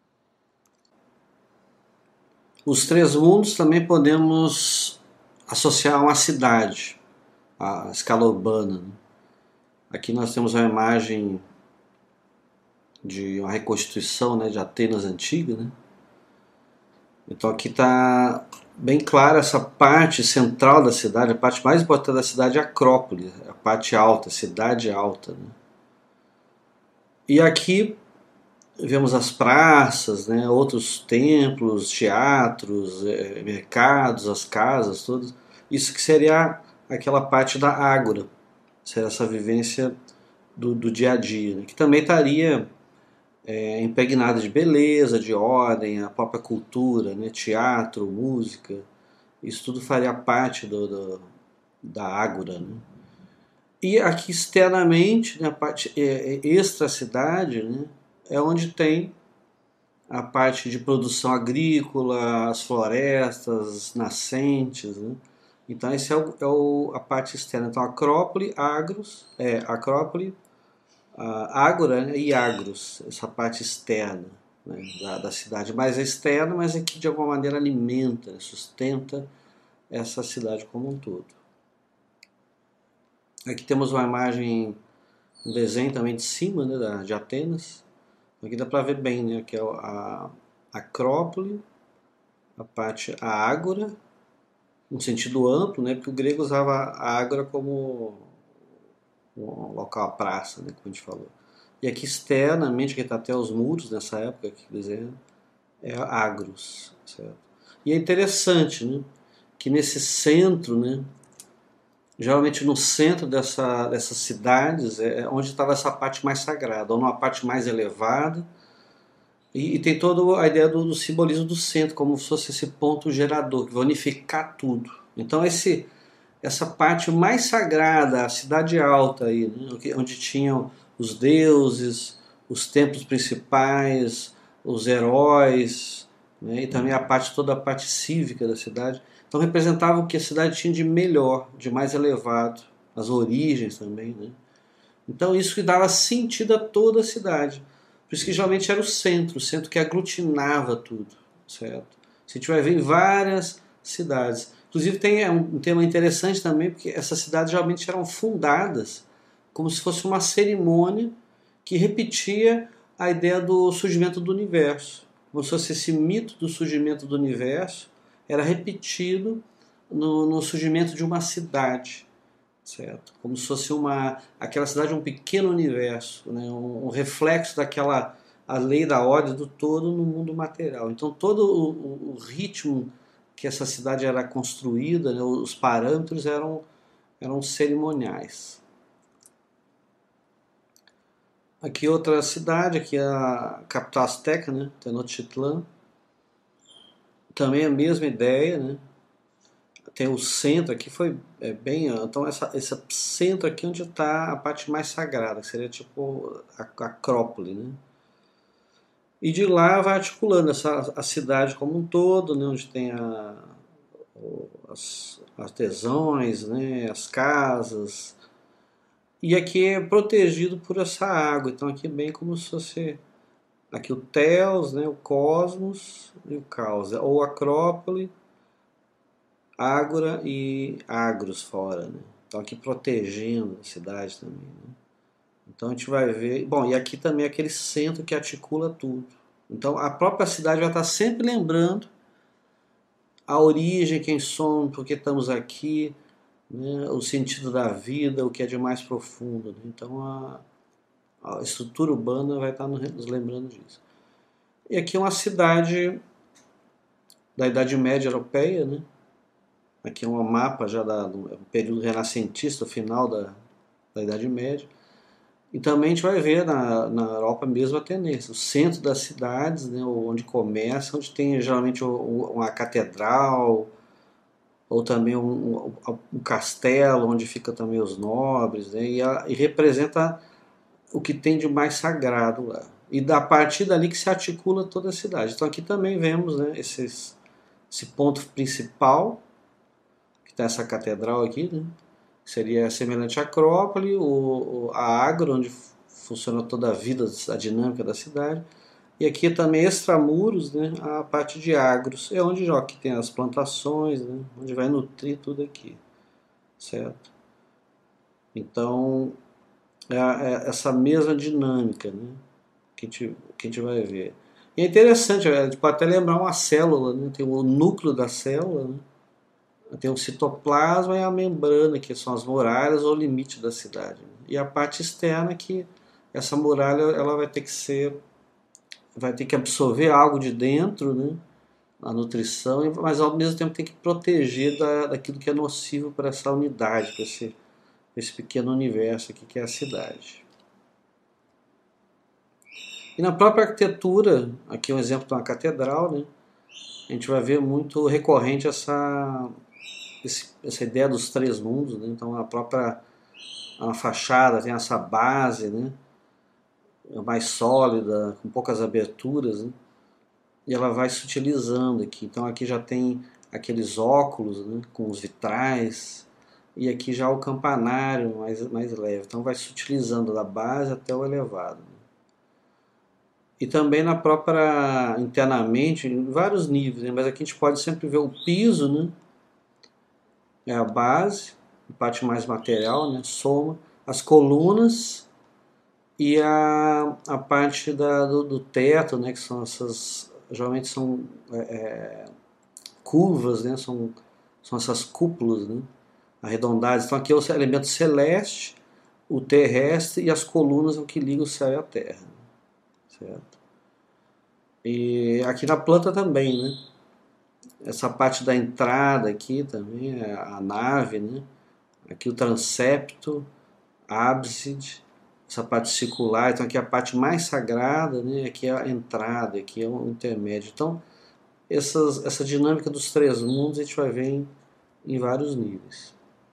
A: Os três mundos também podemos associar a uma cidade, a escala urbana, né? Aqui nós temos uma imagem de uma reconstituição, né, de Atenas antiga, né? Então aqui está bem clara essa parte central da cidade, a parte mais importante da cidade é a Acrópole, a parte alta, a cidade alta, né? E aqui vemos as praças, né, outros templos, teatros, eh, mercados, as casas, todas. Isso que seria aquela parte da ágora, seria essa vivência do, do dia a dia, né, que também estaria é, impregnada de beleza, de ordem, a própria cultura, né, teatro, música. Isso tudo faria parte do, do, da ágora, né? E aqui externamente, na parte extra-cidade, né, é onde tem a parte de produção agrícola, as florestas, as nascentes, né? Então essa é, o, é o, a parte externa. Então Acrópole, Agros, é, Acrópole, a Ágora, né, e Agros, essa parte externa, né, da, da cidade. Mais externa, mas é que de alguma maneira alimenta, né, sustenta essa cidade como um todo. Aqui temos uma imagem, um desenho também de cima, né, de Atenas. Aqui dá para ver bem, né, que é a Acrópole, a parte, a Ágora, no sentido amplo, né, porque o grego usava a Ágora como um local, a praça, né, como a gente falou. E aqui externamente, que está até os muros nessa época que desenha, é Agros, certo? E é interessante, né, que nesse centro, né, geralmente no centro dessa, dessas cidades é onde estava essa parte mais sagrada, ou numa parte mais elevada, e, e tem toda a ideia do, do simbolismo do centro, como se fosse esse ponto gerador, que vai unificar tudo. Então esse, essa parte mais sagrada, a cidade alta, aí, né, onde tinham os deuses, os templos principais, os heróis, né, e também a parte, toda a parte cívica da cidade. Então representava o que a cidade tinha de melhor, de mais elevado, as origens também, né? Então isso que dava sentido a toda a cidade. Por isso que geralmente era o centro, o centro que aglutinava tudo, certo? Se a gente vai ver em várias cidades. Inclusive tem um tema interessante também, porque essas cidades geralmente eram fundadas como se fosse uma cerimônia que repetia a ideia do surgimento do universo. Como se fosse esse mito do surgimento do universo, era repetido no, no surgimento de uma cidade, certo? Como se fosse uma, aquela cidade um pequeno universo, né? um, um reflexo daquela a lei da ordem do todo no mundo material. Então todo o, o, o ritmo que essa cidade era construída, né? Os parâmetros eram, eram cerimoniais. Aqui outra cidade, aqui a capital azteca, né? Tenochtitlan. Também a mesma ideia, né? Tem o centro aqui, foi é, bem. Então, essa, esse centro aqui onde está a parte mais sagrada, que seria tipo a, a Acrópole, né? E de lá vai articulando essa, a cidade como um todo, né? Onde tem a, as artesãos, né? As casas. E aqui é protegido por essa água, então aqui é bem como se fosse. Aqui o Teos, né, o Cosmos e o Caos, ou Acrópole, ágora e agros fora, né? Então aqui protegendo a cidade também, né? Então a gente vai ver. Bom, e aqui também é aquele centro que articula tudo. Então a própria cidade vai estar sempre lembrando a origem, quem somos, por que estamos aqui, né? O sentido da vida, o que é de mais profundo, né? Então a, a estrutura urbana vai estar nos lembrando disso. E aqui é uma cidade da Idade Média Europeia, né? Aqui é um mapa já da, do período renascentista, final da, da Idade Média. E também a gente vai ver na, na Europa mesmo a tendência. O centro das cidades, né, onde começa, onde tem geralmente uma catedral, ou também um, um, um castelo, onde fica também os nobres, né, e, a, e representa o que tem de mais sagrado lá. E da partir dali que se articula toda a cidade. Então aqui também vemos, né, esses, esse ponto principal, que tem essa catedral aqui, né, seria semelhante à Acrópole, o, a Agro, onde funciona toda a vida, a dinâmica da cidade. E aqui também extramuros, né, a parte de agros, é onde já que tem as plantações, né, onde vai nutrir tudo aqui, certo? Então, é, é essa mesma dinâmica, né, que a gente, que a gente vai ver. E é interessante, a gente pode até lembrar uma célula, né, tem o núcleo da célula, né, tem o citoplasma e a membrana, que são as muralhas ou limite da cidade. E a parte externa, que essa muralha ela vai ter que ser, vai ter que absorver algo de dentro, né? A nutrição, mas ao mesmo tempo tem que proteger da, daquilo que é nocivo para essa unidade, para esse, esse pequeno universo aqui que é a cidade. E na própria arquitetura, aqui é um exemplo de uma catedral, né? A gente vai ver muito recorrente essa Esse, essa ideia dos três mundos, né? Então a própria a fachada tem essa base, né? Mais sólida, com poucas aberturas, né? E ela vai se utilizando aqui. Então aqui já tem aqueles óculos, né? Com os vitrais, e aqui já o campanário mais, mais leve. Então vai se utilizando da base até o elevado. E também na própria, internamente, em vários níveis, né? Mas aqui a gente pode sempre ver o piso, né? É a base, a parte mais material, né, soma, as colunas e a, a parte da, do, do teto, né, que são essas, geralmente são é, é, curvas, né, são, são essas cúpulas, né, arredondadas. Então aqui é o elemento celeste, o terrestre e as colunas é o que liga o céu e a terra, certo? E aqui na planta também, né, essa parte da entrada aqui também, a nave, né, aqui o transepto, ábside, essa parte circular, então aqui é a parte mais sagrada, né? Aqui é a entrada, aqui é o intermédio. Então, essas, essa dinâmica dos três mundos a gente vai ver em, em vários níveis.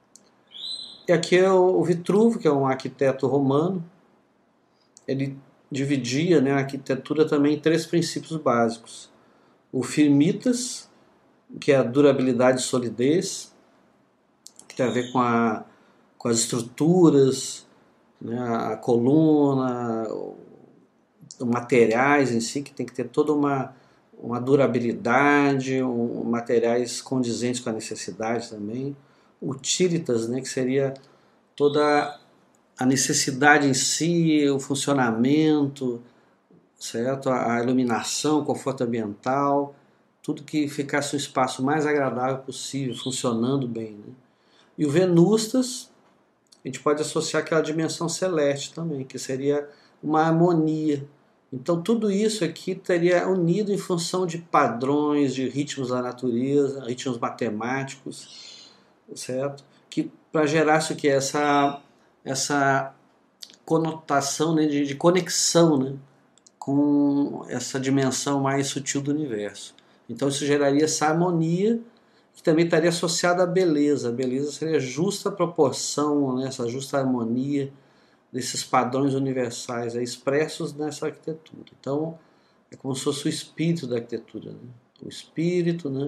A: E aqui é o, o Vitruvio, que é um arquiteto romano. Ele dividia, né, a arquitetura também em três princípios básicos. O firmitas, que é a durabilidade e solidez, que tem a ver com, a, com as estruturas, né, a coluna, os materiais em si, que tem que ter toda uma, uma durabilidade, um, materiais condizentes com a necessidade também. Utilitas, né, que seria toda a necessidade em si, o funcionamento, certo? A iluminação, o conforto ambiental, tudo que ficasse um espaço mais agradável possível, funcionando bem, né? E o Venustas, a gente pode associar aquela dimensão celeste também, que seria uma harmonia. Então tudo isso aqui estaria unido em função de padrões, de ritmos da natureza, ritmos matemáticos, certo? Que para gerar isso aqui, essa, essa conotação, né, de, de conexão, né, com essa dimensão mais sutil do universo. Então isso geraria essa harmonia, que também estaria associada à beleza. A beleza seria a justa proporção, né, essa justa harmonia desses padrões universais, é, expressos nessa arquitetura. Então, é como se fosse o espírito da arquitetura, né? O espírito, né?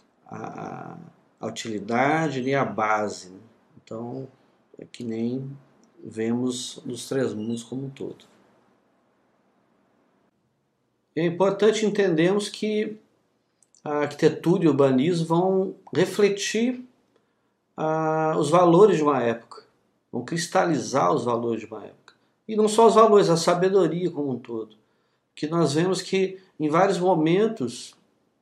A: a, a utilidade e a base, né? Então, é que nem vemos nos três mundos como um todo. É importante entendermos que a arquitetura e o urbanismo vão refletir ah, os valores de uma época, vão cristalizar os valores de uma época. E não só os valores, a sabedoria como um todo. Que nós vemos que em vários momentos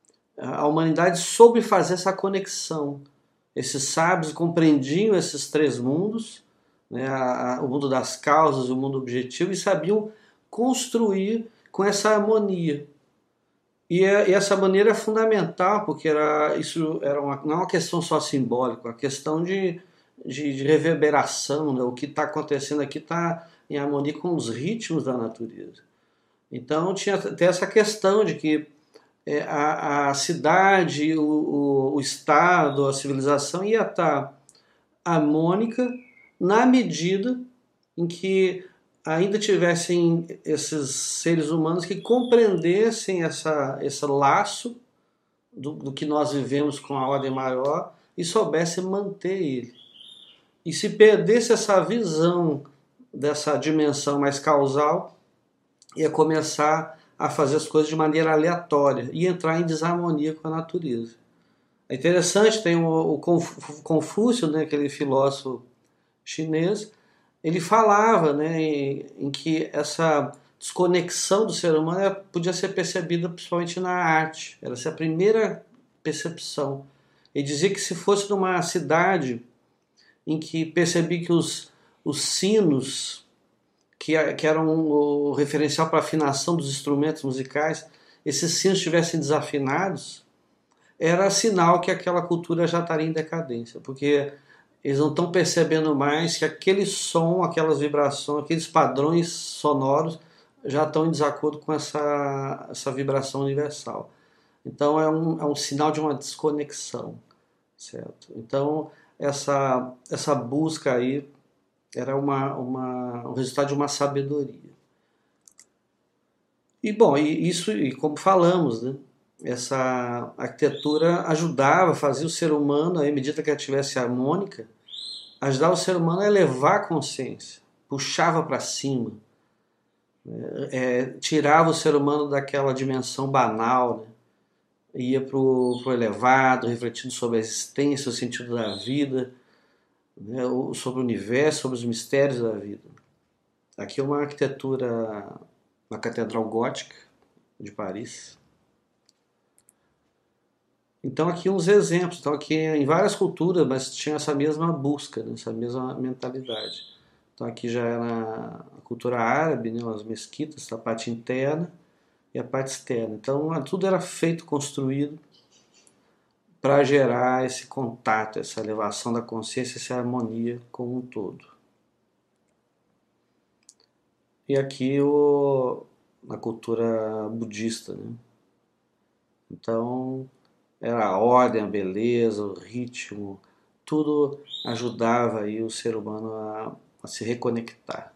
A: a humanidade soube fazer essa conexão. Esses sábios compreendiam esses três mundos, né, a, a, o mundo das causas, o mundo objetivo, e sabiam construir com essa harmonia. E, é, e essa maneira é fundamental, porque era, isso era uma, não é uma questão só simbólica, é uma questão de, de, de reverberação. Né? O que está acontecendo aqui está em harmonia com os ritmos da natureza. Então tinha até essa questão de que é, a, a cidade, o, o, o estado, a civilização ia estar harmônica na medida em que ainda tivessem esses seres humanos que compreendessem essa, esse laço do, do que nós vivemos com a ordem maior e soubessem manter ele. E se perdesse essa visão dessa dimensão mais causal, ia começar a fazer as coisas de maneira aleatória e entrar em desarmonia com a natureza. É interessante, tem o, o Confúcio, né, aquele filósofo chinês, ele falava, né, em, em que essa desconexão do ser humano podia ser percebida principalmente na arte. Era essa a primeira percepção. Ele dizia que se fosse numa cidade em que percebi que os, os sinos, que, que eram o referencial para a afinação dos instrumentos musicais, esses sinos estivessem desafinados, era sinal que aquela cultura já estaria em decadência, porque eles não estão percebendo mais que aquele som, aquelas vibrações, aqueles padrões sonoros já estão em desacordo com essa, essa vibração universal. Então é um, é um sinal de uma desconexão, certo? Então essa, essa busca aí era uma, uma, um resultado de uma sabedoria. E bom, e isso, e como falamos, né? Essa arquitetura ajudava, fazia o ser humano, à medida que ela tivesse harmônica, ajudava o ser humano a elevar a consciência, puxava para cima, é, tirava o ser humano daquela dimensão banal, né? Ia para o elevado, refletindo sobre a existência, o sentido da vida, né? Sobre o universo, sobre os mistérios da vida. Aqui é uma arquitetura, uma catedral gótica de Paris. Então aqui uns exemplos, então aqui em várias culturas, mas tinha essa mesma busca, né? Essa mesma mentalidade. Então aqui já era a cultura árabe, né? As mesquitas, a parte interna e a parte externa. Então tudo era feito, construído para gerar esse contato, essa elevação da consciência, essa harmonia como um todo. E aqui o, a cultura budista, né? Então era a ordem, a beleza, o ritmo, tudo ajudava aí o ser humano a, a se reconectar.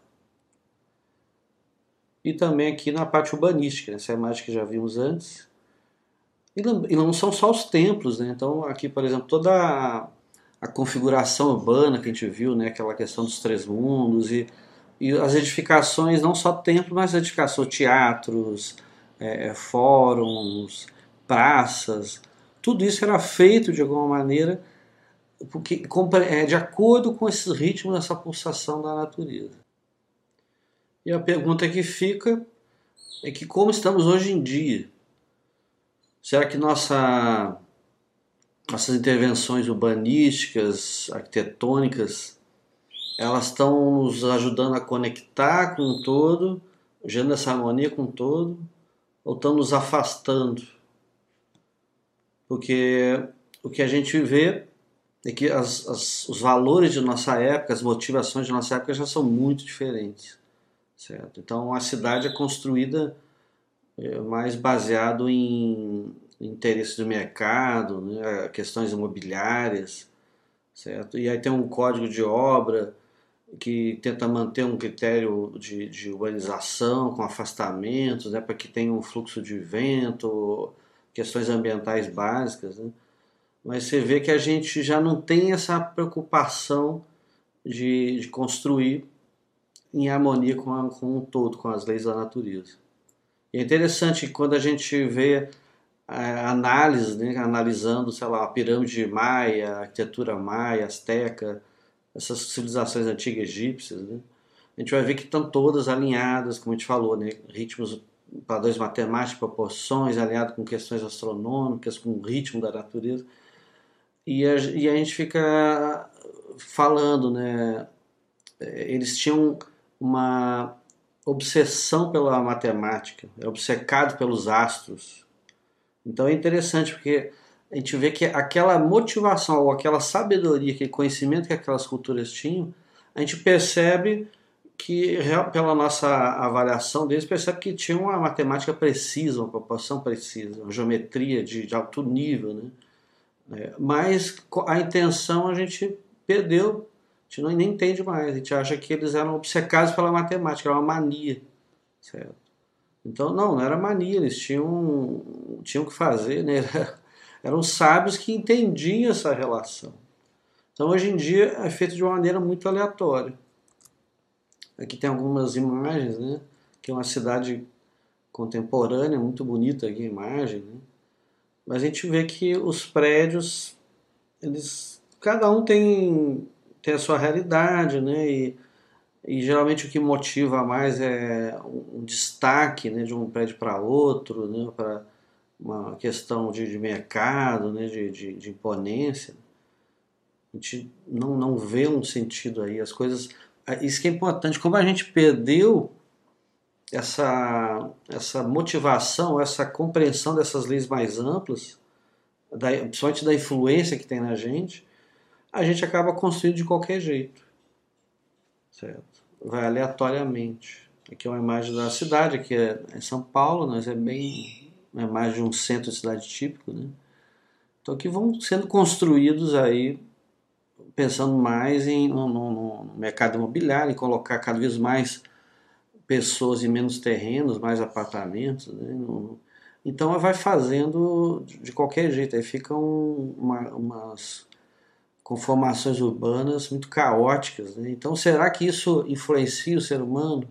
A: E também aqui na parte urbanística, né? Essa imagem que já vimos antes. E não, e não são só os templos, né? Então aqui, por exemplo, toda a, a configuração urbana que a gente viu, né? Aquela questão dos três mundos e, e as edificações, não só templos, mas edificações, teatros, é, fóruns, praças. Tudo isso era feito de alguma maneira porque, de acordo com esse ritmo dessa pulsação da natureza. E a pergunta que fica é que como estamos hoje em dia? Será que nossa, nossas intervenções urbanísticas, arquitetônicas, elas estão nos ajudando a conectar com o todo, gerando essa harmonia com o todo, ou estão nos afastando? Porque o que a gente vê é que as, as, os valores de nossa época, as motivações de nossa época já são muito diferentes, certo? Então a cidade é construída é, mais baseado em, em interesses do mercado, né, questões imobiliárias, certo? E aí tem um código de obra que tenta manter um critério de, de urbanização com afastamentos, né, para que tenha um fluxo de vento, questões ambientais básicas, né? Mas você vê que a gente já não tem essa preocupação de, de construir em harmonia com, a, com o todo, com as leis da natureza. E é interessante que quando a gente vê é, análises, né, analisando, sei lá, a pirâmide maia, a arquitetura maia, asteca, essas civilizações antigas egípcias, né? A gente vai ver que estão todas alinhadas, como a gente falou, né? Ritmos, padrões matemáticos, proporções, alinhado com questões astronômicas, com o ritmo da natureza. E a, e a gente fica falando, né? Eles tinham uma obsessão pela matemática, é obcecado pelos astros. Então é interessante porque a gente vê que aquela motivação ou aquela sabedoria, aquele conhecimento que aquelas culturas tinham, a gente percebe que, pela nossa avaliação deles, percebe que tinha uma matemática precisa, uma proporção precisa, uma geometria de, de alto nível, né? É, mas a intenção a gente perdeu, a gente não, nem entende mais, a gente acha que eles eram obcecados pela matemática, era uma mania, certo? Então, não, não era mania, eles tinham, tinham que fazer, né? Eram sábios que entendiam essa relação. Então, hoje em dia, é feito de uma maneira muito aleatória. Aqui tem algumas imagens, né? Que é uma cidade contemporânea, muito bonita aqui a imagem, né? Mas a gente vê que os prédios, eles, cada um tem, tem a sua realidade, né? E, e geralmente o que motiva mais é um, um destaque, né, de um prédio para outro, né? Para uma questão de, de mercado, né? De, de, de imponência. A gente não, não vê um sentido aí. As coisas. Isso que é importante. Como a gente perdeu essa, essa motivação, essa compreensão dessas leis mais amplas, da, principalmente da influência que tem na gente, a gente acaba construindo de qualquer jeito, certo? Vai aleatoriamente. Aqui é uma imagem da cidade, aqui é, é São Paulo, mas é bem uma imagem de um centro de cidade típico, né? Então aqui vão sendo construídos aí, pensando mais em, no, no, no mercado imobiliário, em colocar cada vez mais pessoas em menos terrenos, mais apartamentos, né? Então vai fazendo de qualquer jeito, aí ficam uma, umas conformações urbanas muito caóticas, né? Então será que isso influencia o ser humano?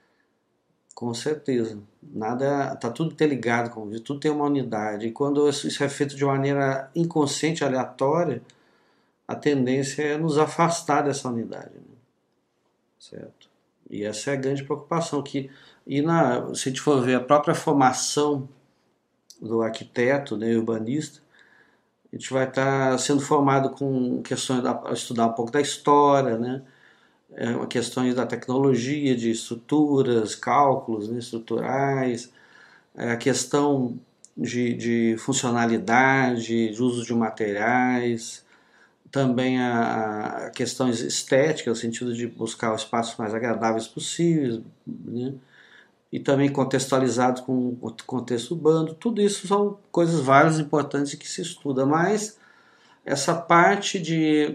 A: Com certeza. Nada, tá tudo interligado, como diz, tudo tem uma unidade. E quando isso é feito de maneira inconsciente, aleatória, a tendência é nos afastar dessa unidade, né? Certo? E essa é a grande preocupação. Que, e na, se a gente for ver a própria formação do arquiteto, né, urbanista, a gente vai estar sendo formado com questões da estudar um pouco da história, né, questões da tecnologia, de estruturas, cálculos, né, estruturais, a questão de, de funcionalidade, de uso de materiais, também a, a questões estéticas, no sentido de buscar os espaços mais agradáveis possíveis, né? E também contextualizado com o contexto urbano. Tudo isso são coisas várias importantes que se estuda, mas essa parte de,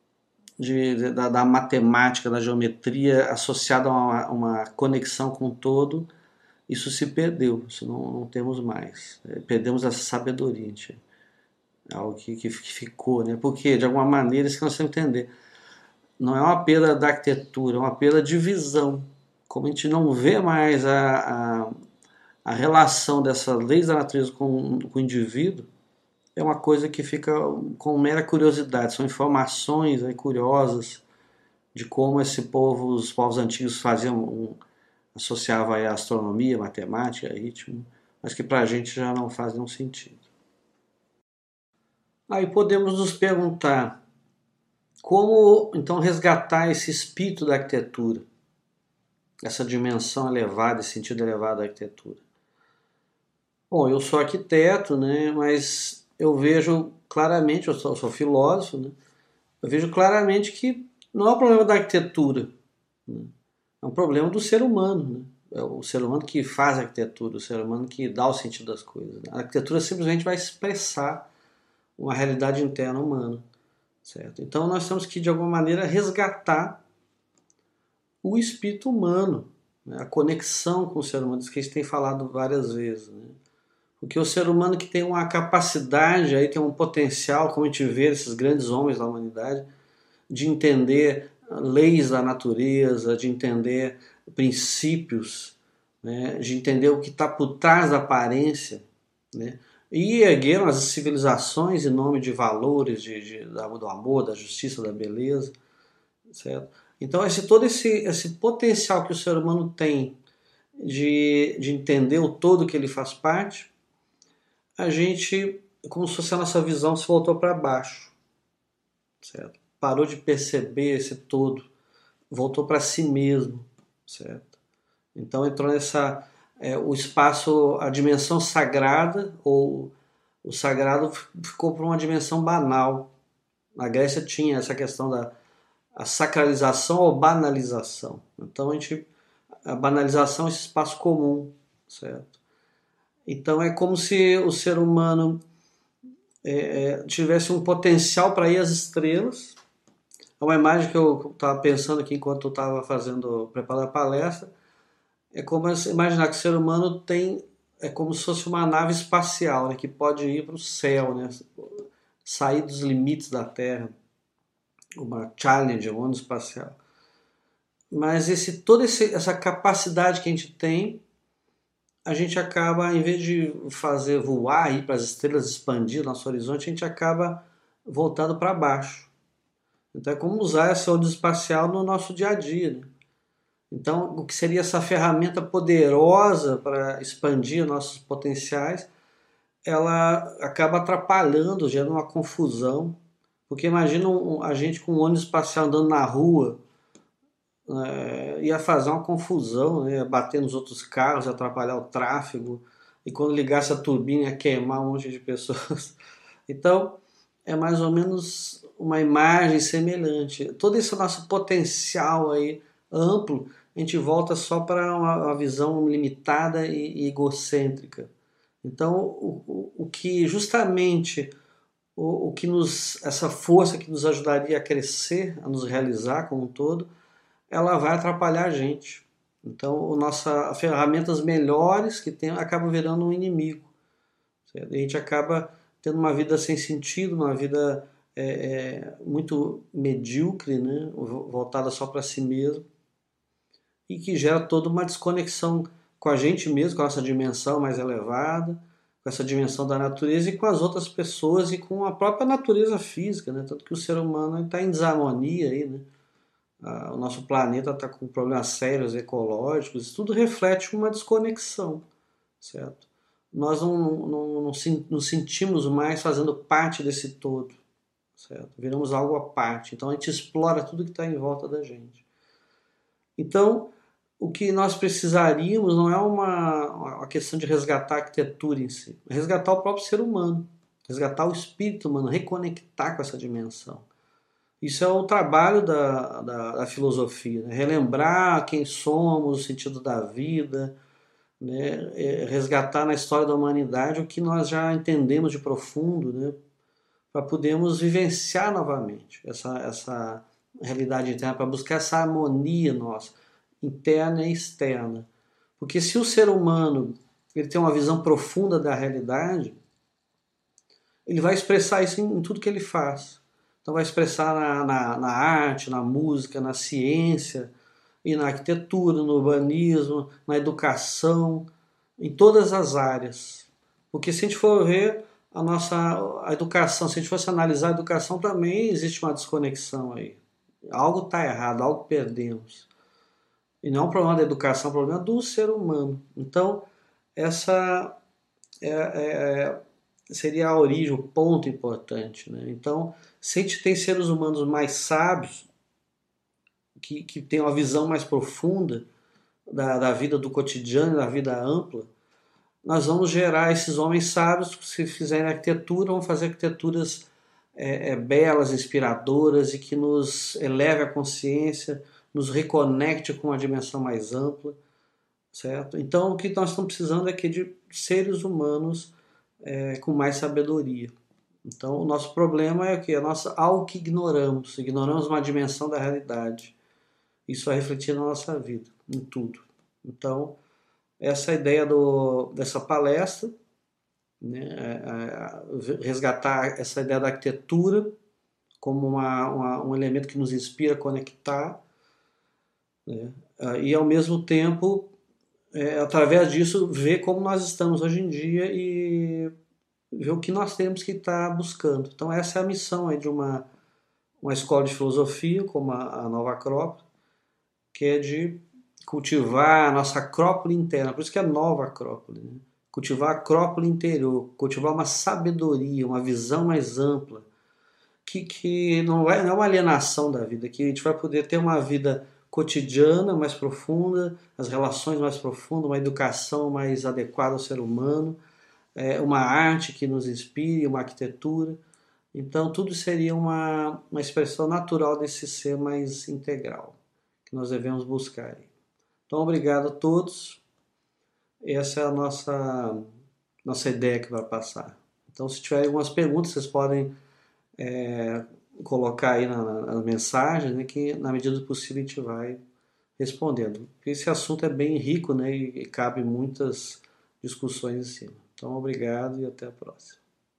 A: de, da, da matemática, da geometria associada a uma, uma conexão com o todo, isso se perdeu, isso não, não temos mais. Perdemos essa sabedoria, gente. Algo que, que ficou, né? Porque, de alguma maneira, isso que nós temos que entender. Não é uma perda da arquitetura, é uma perda de visão. Como a gente não vê mais a, a, a relação dessas leis da natureza com, com o indivíduo, é uma coisa que fica com mera curiosidade. São informações aí, curiosas de como esse povo, os povos antigos faziam, um, associavam aí a astronomia, matemática, ritmo, mas que para a gente já não faz nenhum sentido. Aí podemos nos perguntar como então resgatar esse espírito da arquitetura, essa dimensão elevada, esse sentido elevado da arquitetura. Bom, eu sou arquiteto, né, mas eu vejo claramente, eu sou, eu sou filósofo, né, eu vejo claramente que não é um problema da arquitetura, né, é um problema do ser humano, né, é o ser humano que faz a arquitetura, o ser humano que dá o sentido das coisas. A arquitetura simplesmente vai expressar uma realidade interna humana, certo? Então nós temos que de alguma maneira resgatar o espírito humano, né? A conexão com o ser humano, isso que a gente tem falado várias vezes, né? Porque o ser humano que tem uma capacidade, aí tem um potencial, como a gente vê esses grandes homens da humanidade, de entender leis da natureza, de entender princípios, né? De entender o que está por trás da aparência, né? E ergueram as civilizações em nome de valores, de, de, do amor, da justiça, da beleza, certo? Então, esse, todo esse, esse potencial que o ser humano tem de, de entender o todo que ele faz parte, a gente, como se fosse a nossa visão, se voltou para baixo, certo? Parou de perceber esse todo, voltou para si mesmo, certo? Então entrou nessa é, o espaço, a dimensão sagrada, ou o sagrado ficou para uma dimensão banal. Na Grécia tinha essa questão da a sacralização ou banalização. Então a gente a banalização é esse espaço comum, certo? Então é como se o ser humano é, é, tivesse um potencial para ir às estrelas. É uma imagem que eu estava pensando aqui enquanto eu estava fazendo, preparando a palestra. É como imaginar que o ser humano tem, é como se fosse uma nave espacial, né, que pode ir para o céu, né, sair dos limites da Terra, uma Challenger, um ônibus espacial. Mas esse, toda esse, essa capacidade que a gente tem, a gente acaba, em vez de fazer voar, ir para as estrelas, expandir nosso horizonte, a gente acaba voltando para baixo. Então é como usar esse ônibus espacial no nosso dia a dia, né? Então, o que seria essa ferramenta poderosa para expandir nossos potenciais, ela acaba atrapalhando, gerando uma confusão. Porque imagina um, a gente com um ônibus espacial andando na rua, é, ia fazer uma confusão, né? Ia bater nos outros carros, ia atrapalhar o tráfego, e quando ligasse a turbina ia queimar um monte de pessoas. Então, é mais ou menos uma imagem semelhante. Todo esse nosso potencial aí amplo, a gente volta só para uma, uma visão limitada e, e egocêntrica. Então, o, o, o que justamente o, o que nos, essa força que nos ajudaria a crescer, a nos realizar como um todo, ela vai atrapalhar a gente. Então, o nossa ferramentas melhores que tem acabam virando um inimigo. Certo? A gente acaba tendo uma vida sem sentido, uma vida é, é, muito medíocre, né? Voltada só para si mesmo, e que gera toda uma desconexão com a gente mesmo, com a nossa dimensão mais elevada, com essa dimensão da natureza e com as outras pessoas e com a própria natureza física, né? Tanto que o ser humano está em desarmonia aí, né? Ah, o nosso planeta está com problemas sérios ecológicos, isso tudo reflete uma desconexão, certo? Nós não, não, não, não nos sentimos mais fazendo parte desse todo, certo? Viramos algo à parte, então a gente explora tudo que está em volta da gente. Então, o que nós precisaríamos não é uma, uma questão de resgatar a arquitetura em si, é resgatar o próprio ser humano, resgatar o espírito humano, reconectar com essa dimensão. Isso é o trabalho da, da, da filosofia, né? Relembrar quem somos, o sentido da vida, né? É resgatar na história da humanidade o que nós já entendemos de profundo, né? Para podermos vivenciar novamente essa, essa realidade interna, para buscar essa harmonia nossa, interna e externa. Porque se o ser humano ele tem uma visão profunda da realidade, ele vai expressar isso em, em tudo que ele faz. Então vai expressar na, na, na arte, na música, na ciência, e na arquitetura, no urbanismo, na educação, em todas as áreas. Porque se a gente for ver a nossa a educação, se a gente fosse analisar a educação, também existe uma desconexão aí. Algo está errado, algo perdemos. E não é um problema da educação, é um problema do ser humano. Então, essa é, é, seria a origem, o ponto importante, né? Então, se a gente tem seres humanos mais sábios, que, que têm uma visão mais profunda da, da vida do cotidiano, da vida ampla, nós vamos gerar esses homens sábios que, se fizerem arquitetura, vão fazer arquiteturas é, é, belas, inspiradoras e que nos eleve a consciência, nos reconecte com uma dimensão mais ampla, certo? Então, o que nós estamos precisando é que de seres humanos é, com mais sabedoria. Então, o nosso problema é o que? A nossa, algo que ignoramos. Ignoramos uma dimensão da realidade. Isso vai refletir na nossa vida, em tudo. Então, essa é a ideia do, dessa palestra, né? É, é, resgatar essa ideia da arquitetura como uma, uma, um elemento que nos inspira a conectar, né? E, ao mesmo tempo, é, através disso, ver como nós estamos hoje em dia e ver o que nós temos que estar buscando. Então essa é a missão aí de uma, uma escola de filosofia, como a, a Nova Acrópole, que é de cultivar a nossa acrópole interna, por isso que é Nova Acrópole, né? Cultivar a acrópole interior, cultivar uma sabedoria, uma visão mais ampla, que, que não, vai, não é uma alienação da vida, que a gente vai poder ter uma vida cotidiana mais profunda, as relações mais profundas, uma educação mais adequada ao ser humano, é, uma arte que nos inspire, uma arquitetura. Então tudo seria uma, uma expressão natural desse ser mais integral que nós devemos buscar. Então obrigado a todos, essa é a nossa, nossa ideia que vai passar. Então se tiverem algumas perguntas, vocês podem é, colocar aí na, na mensagem, né, que na medida do possível a gente vai respondendo. Esse assunto é bem rico, né, e, e cabe muitas discussões em cima. Então obrigado e até a próxima.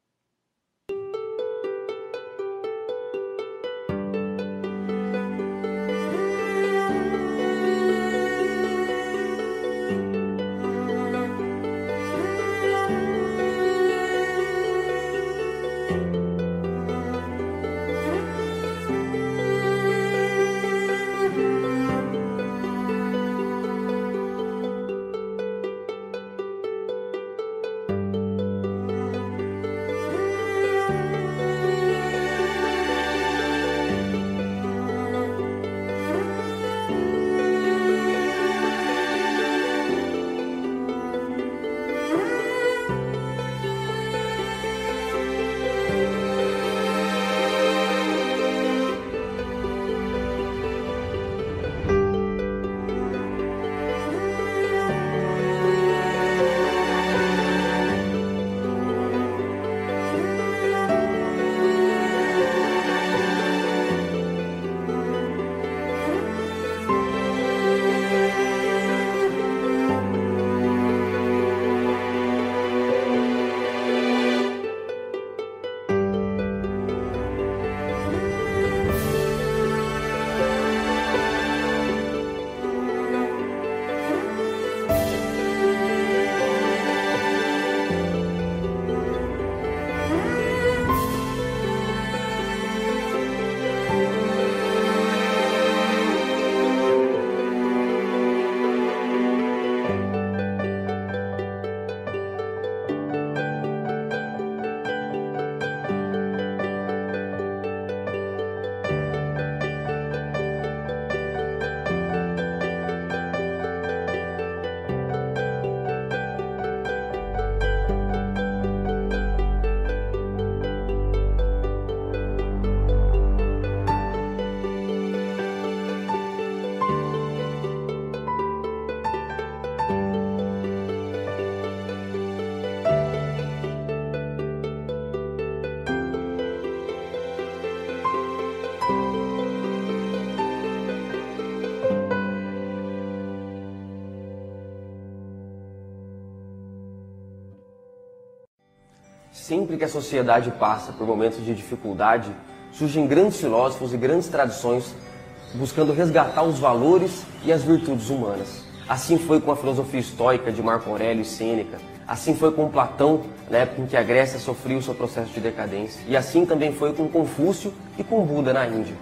B: Sempre que a sociedade passa por momentos de dificuldade, surgem grandes filósofos e grandes tradições buscando resgatar os valores e as virtudes humanas. Assim foi com a filosofia estoica de Marco Aurélio e Sêneca, assim foi com Platão, na época em que a Grécia sofria o seu processo de decadência, e assim também foi com Confúcio e com Buda na Índia.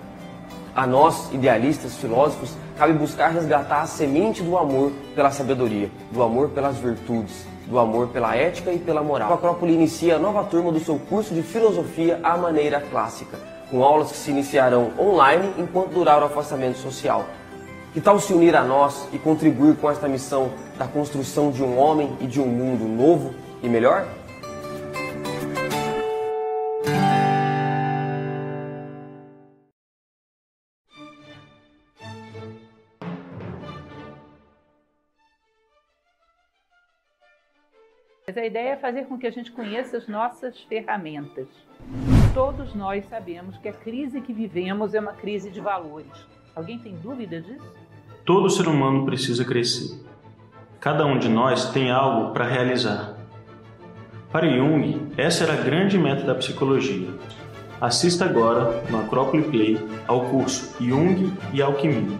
B: A nós, idealistas, filósofos, cabe buscar resgatar a semente do amor pela sabedoria, do amor pelas virtudes, do amor pela ética e pela moral. A Acrópole inicia a nova turma do seu curso de filosofia à maneira clássica, com aulas que se iniciarão online enquanto durar o afastamento social. Que tal se unir a nós e contribuir com esta missão da construção de um homem e de um mundo novo e melhor?
C: Mas a ideia é fazer com que a gente conheça as nossas ferramentas. Todos nós sabemos que a crise que vivemos é uma crise de valores. Alguém tem dúvida disso?
D: Todo ser humano precisa crescer. Cada um de nós tem algo para realizar. Para Jung, essa era a grande meta da psicologia. Assista agora, no Acrópole Play, ao curso Jung e Alquimia.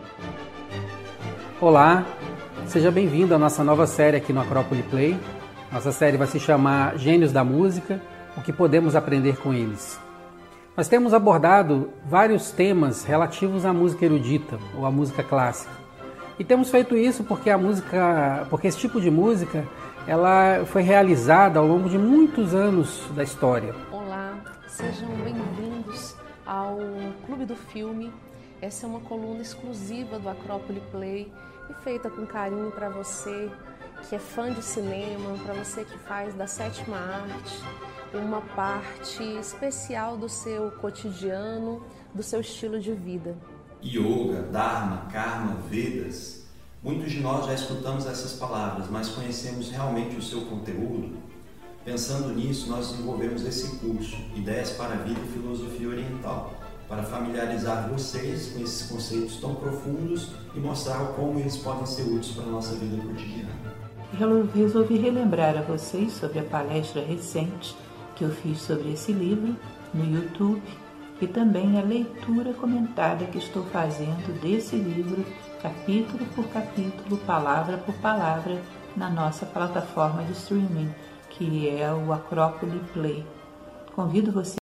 E: Olá, seja bem-vindo à nossa nova série aqui no Acrópole Play. Nossa série vai se chamar Gênios da Música o que podemos aprender com eles. Nós temos abordado vários temas relativos à música erudita ou à música clássica. E temos feito isso porque a música, porque esse tipo de música, ela foi realizada ao longo de muitos anos da história.
F: Olá, sejam bem-vindos ao Clube do Filme. Essa é uma coluna exclusiva do Acrópole Play e feita com carinho para você que é fã de cinema, para você que faz da sétima arte uma parte especial do seu cotidiano, do seu estilo de vida.
G: Yoga, Dharma, Karma, Vedas. Muitos de nós já escutamos essas palavras, mas conhecemos realmente o seu conteúdo? Pensando nisso, nós desenvolvemos esse curso, Ideias para a Vida e Filosofia Oriental, para familiarizar vocês com esses conceitos tão profundos e mostrar como eles podem ser úteis para a nossa vida cotidiana.
H: Eu resolvi relembrar a vocês sobre a palestra recente que eu fiz sobre esse livro no YouTube e também a leitura comentada que estou fazendo desse livro, capítulo por capítulo, palavra por palavra, na nossa plataforma de streaming, que é o Acrópole Play. Convido você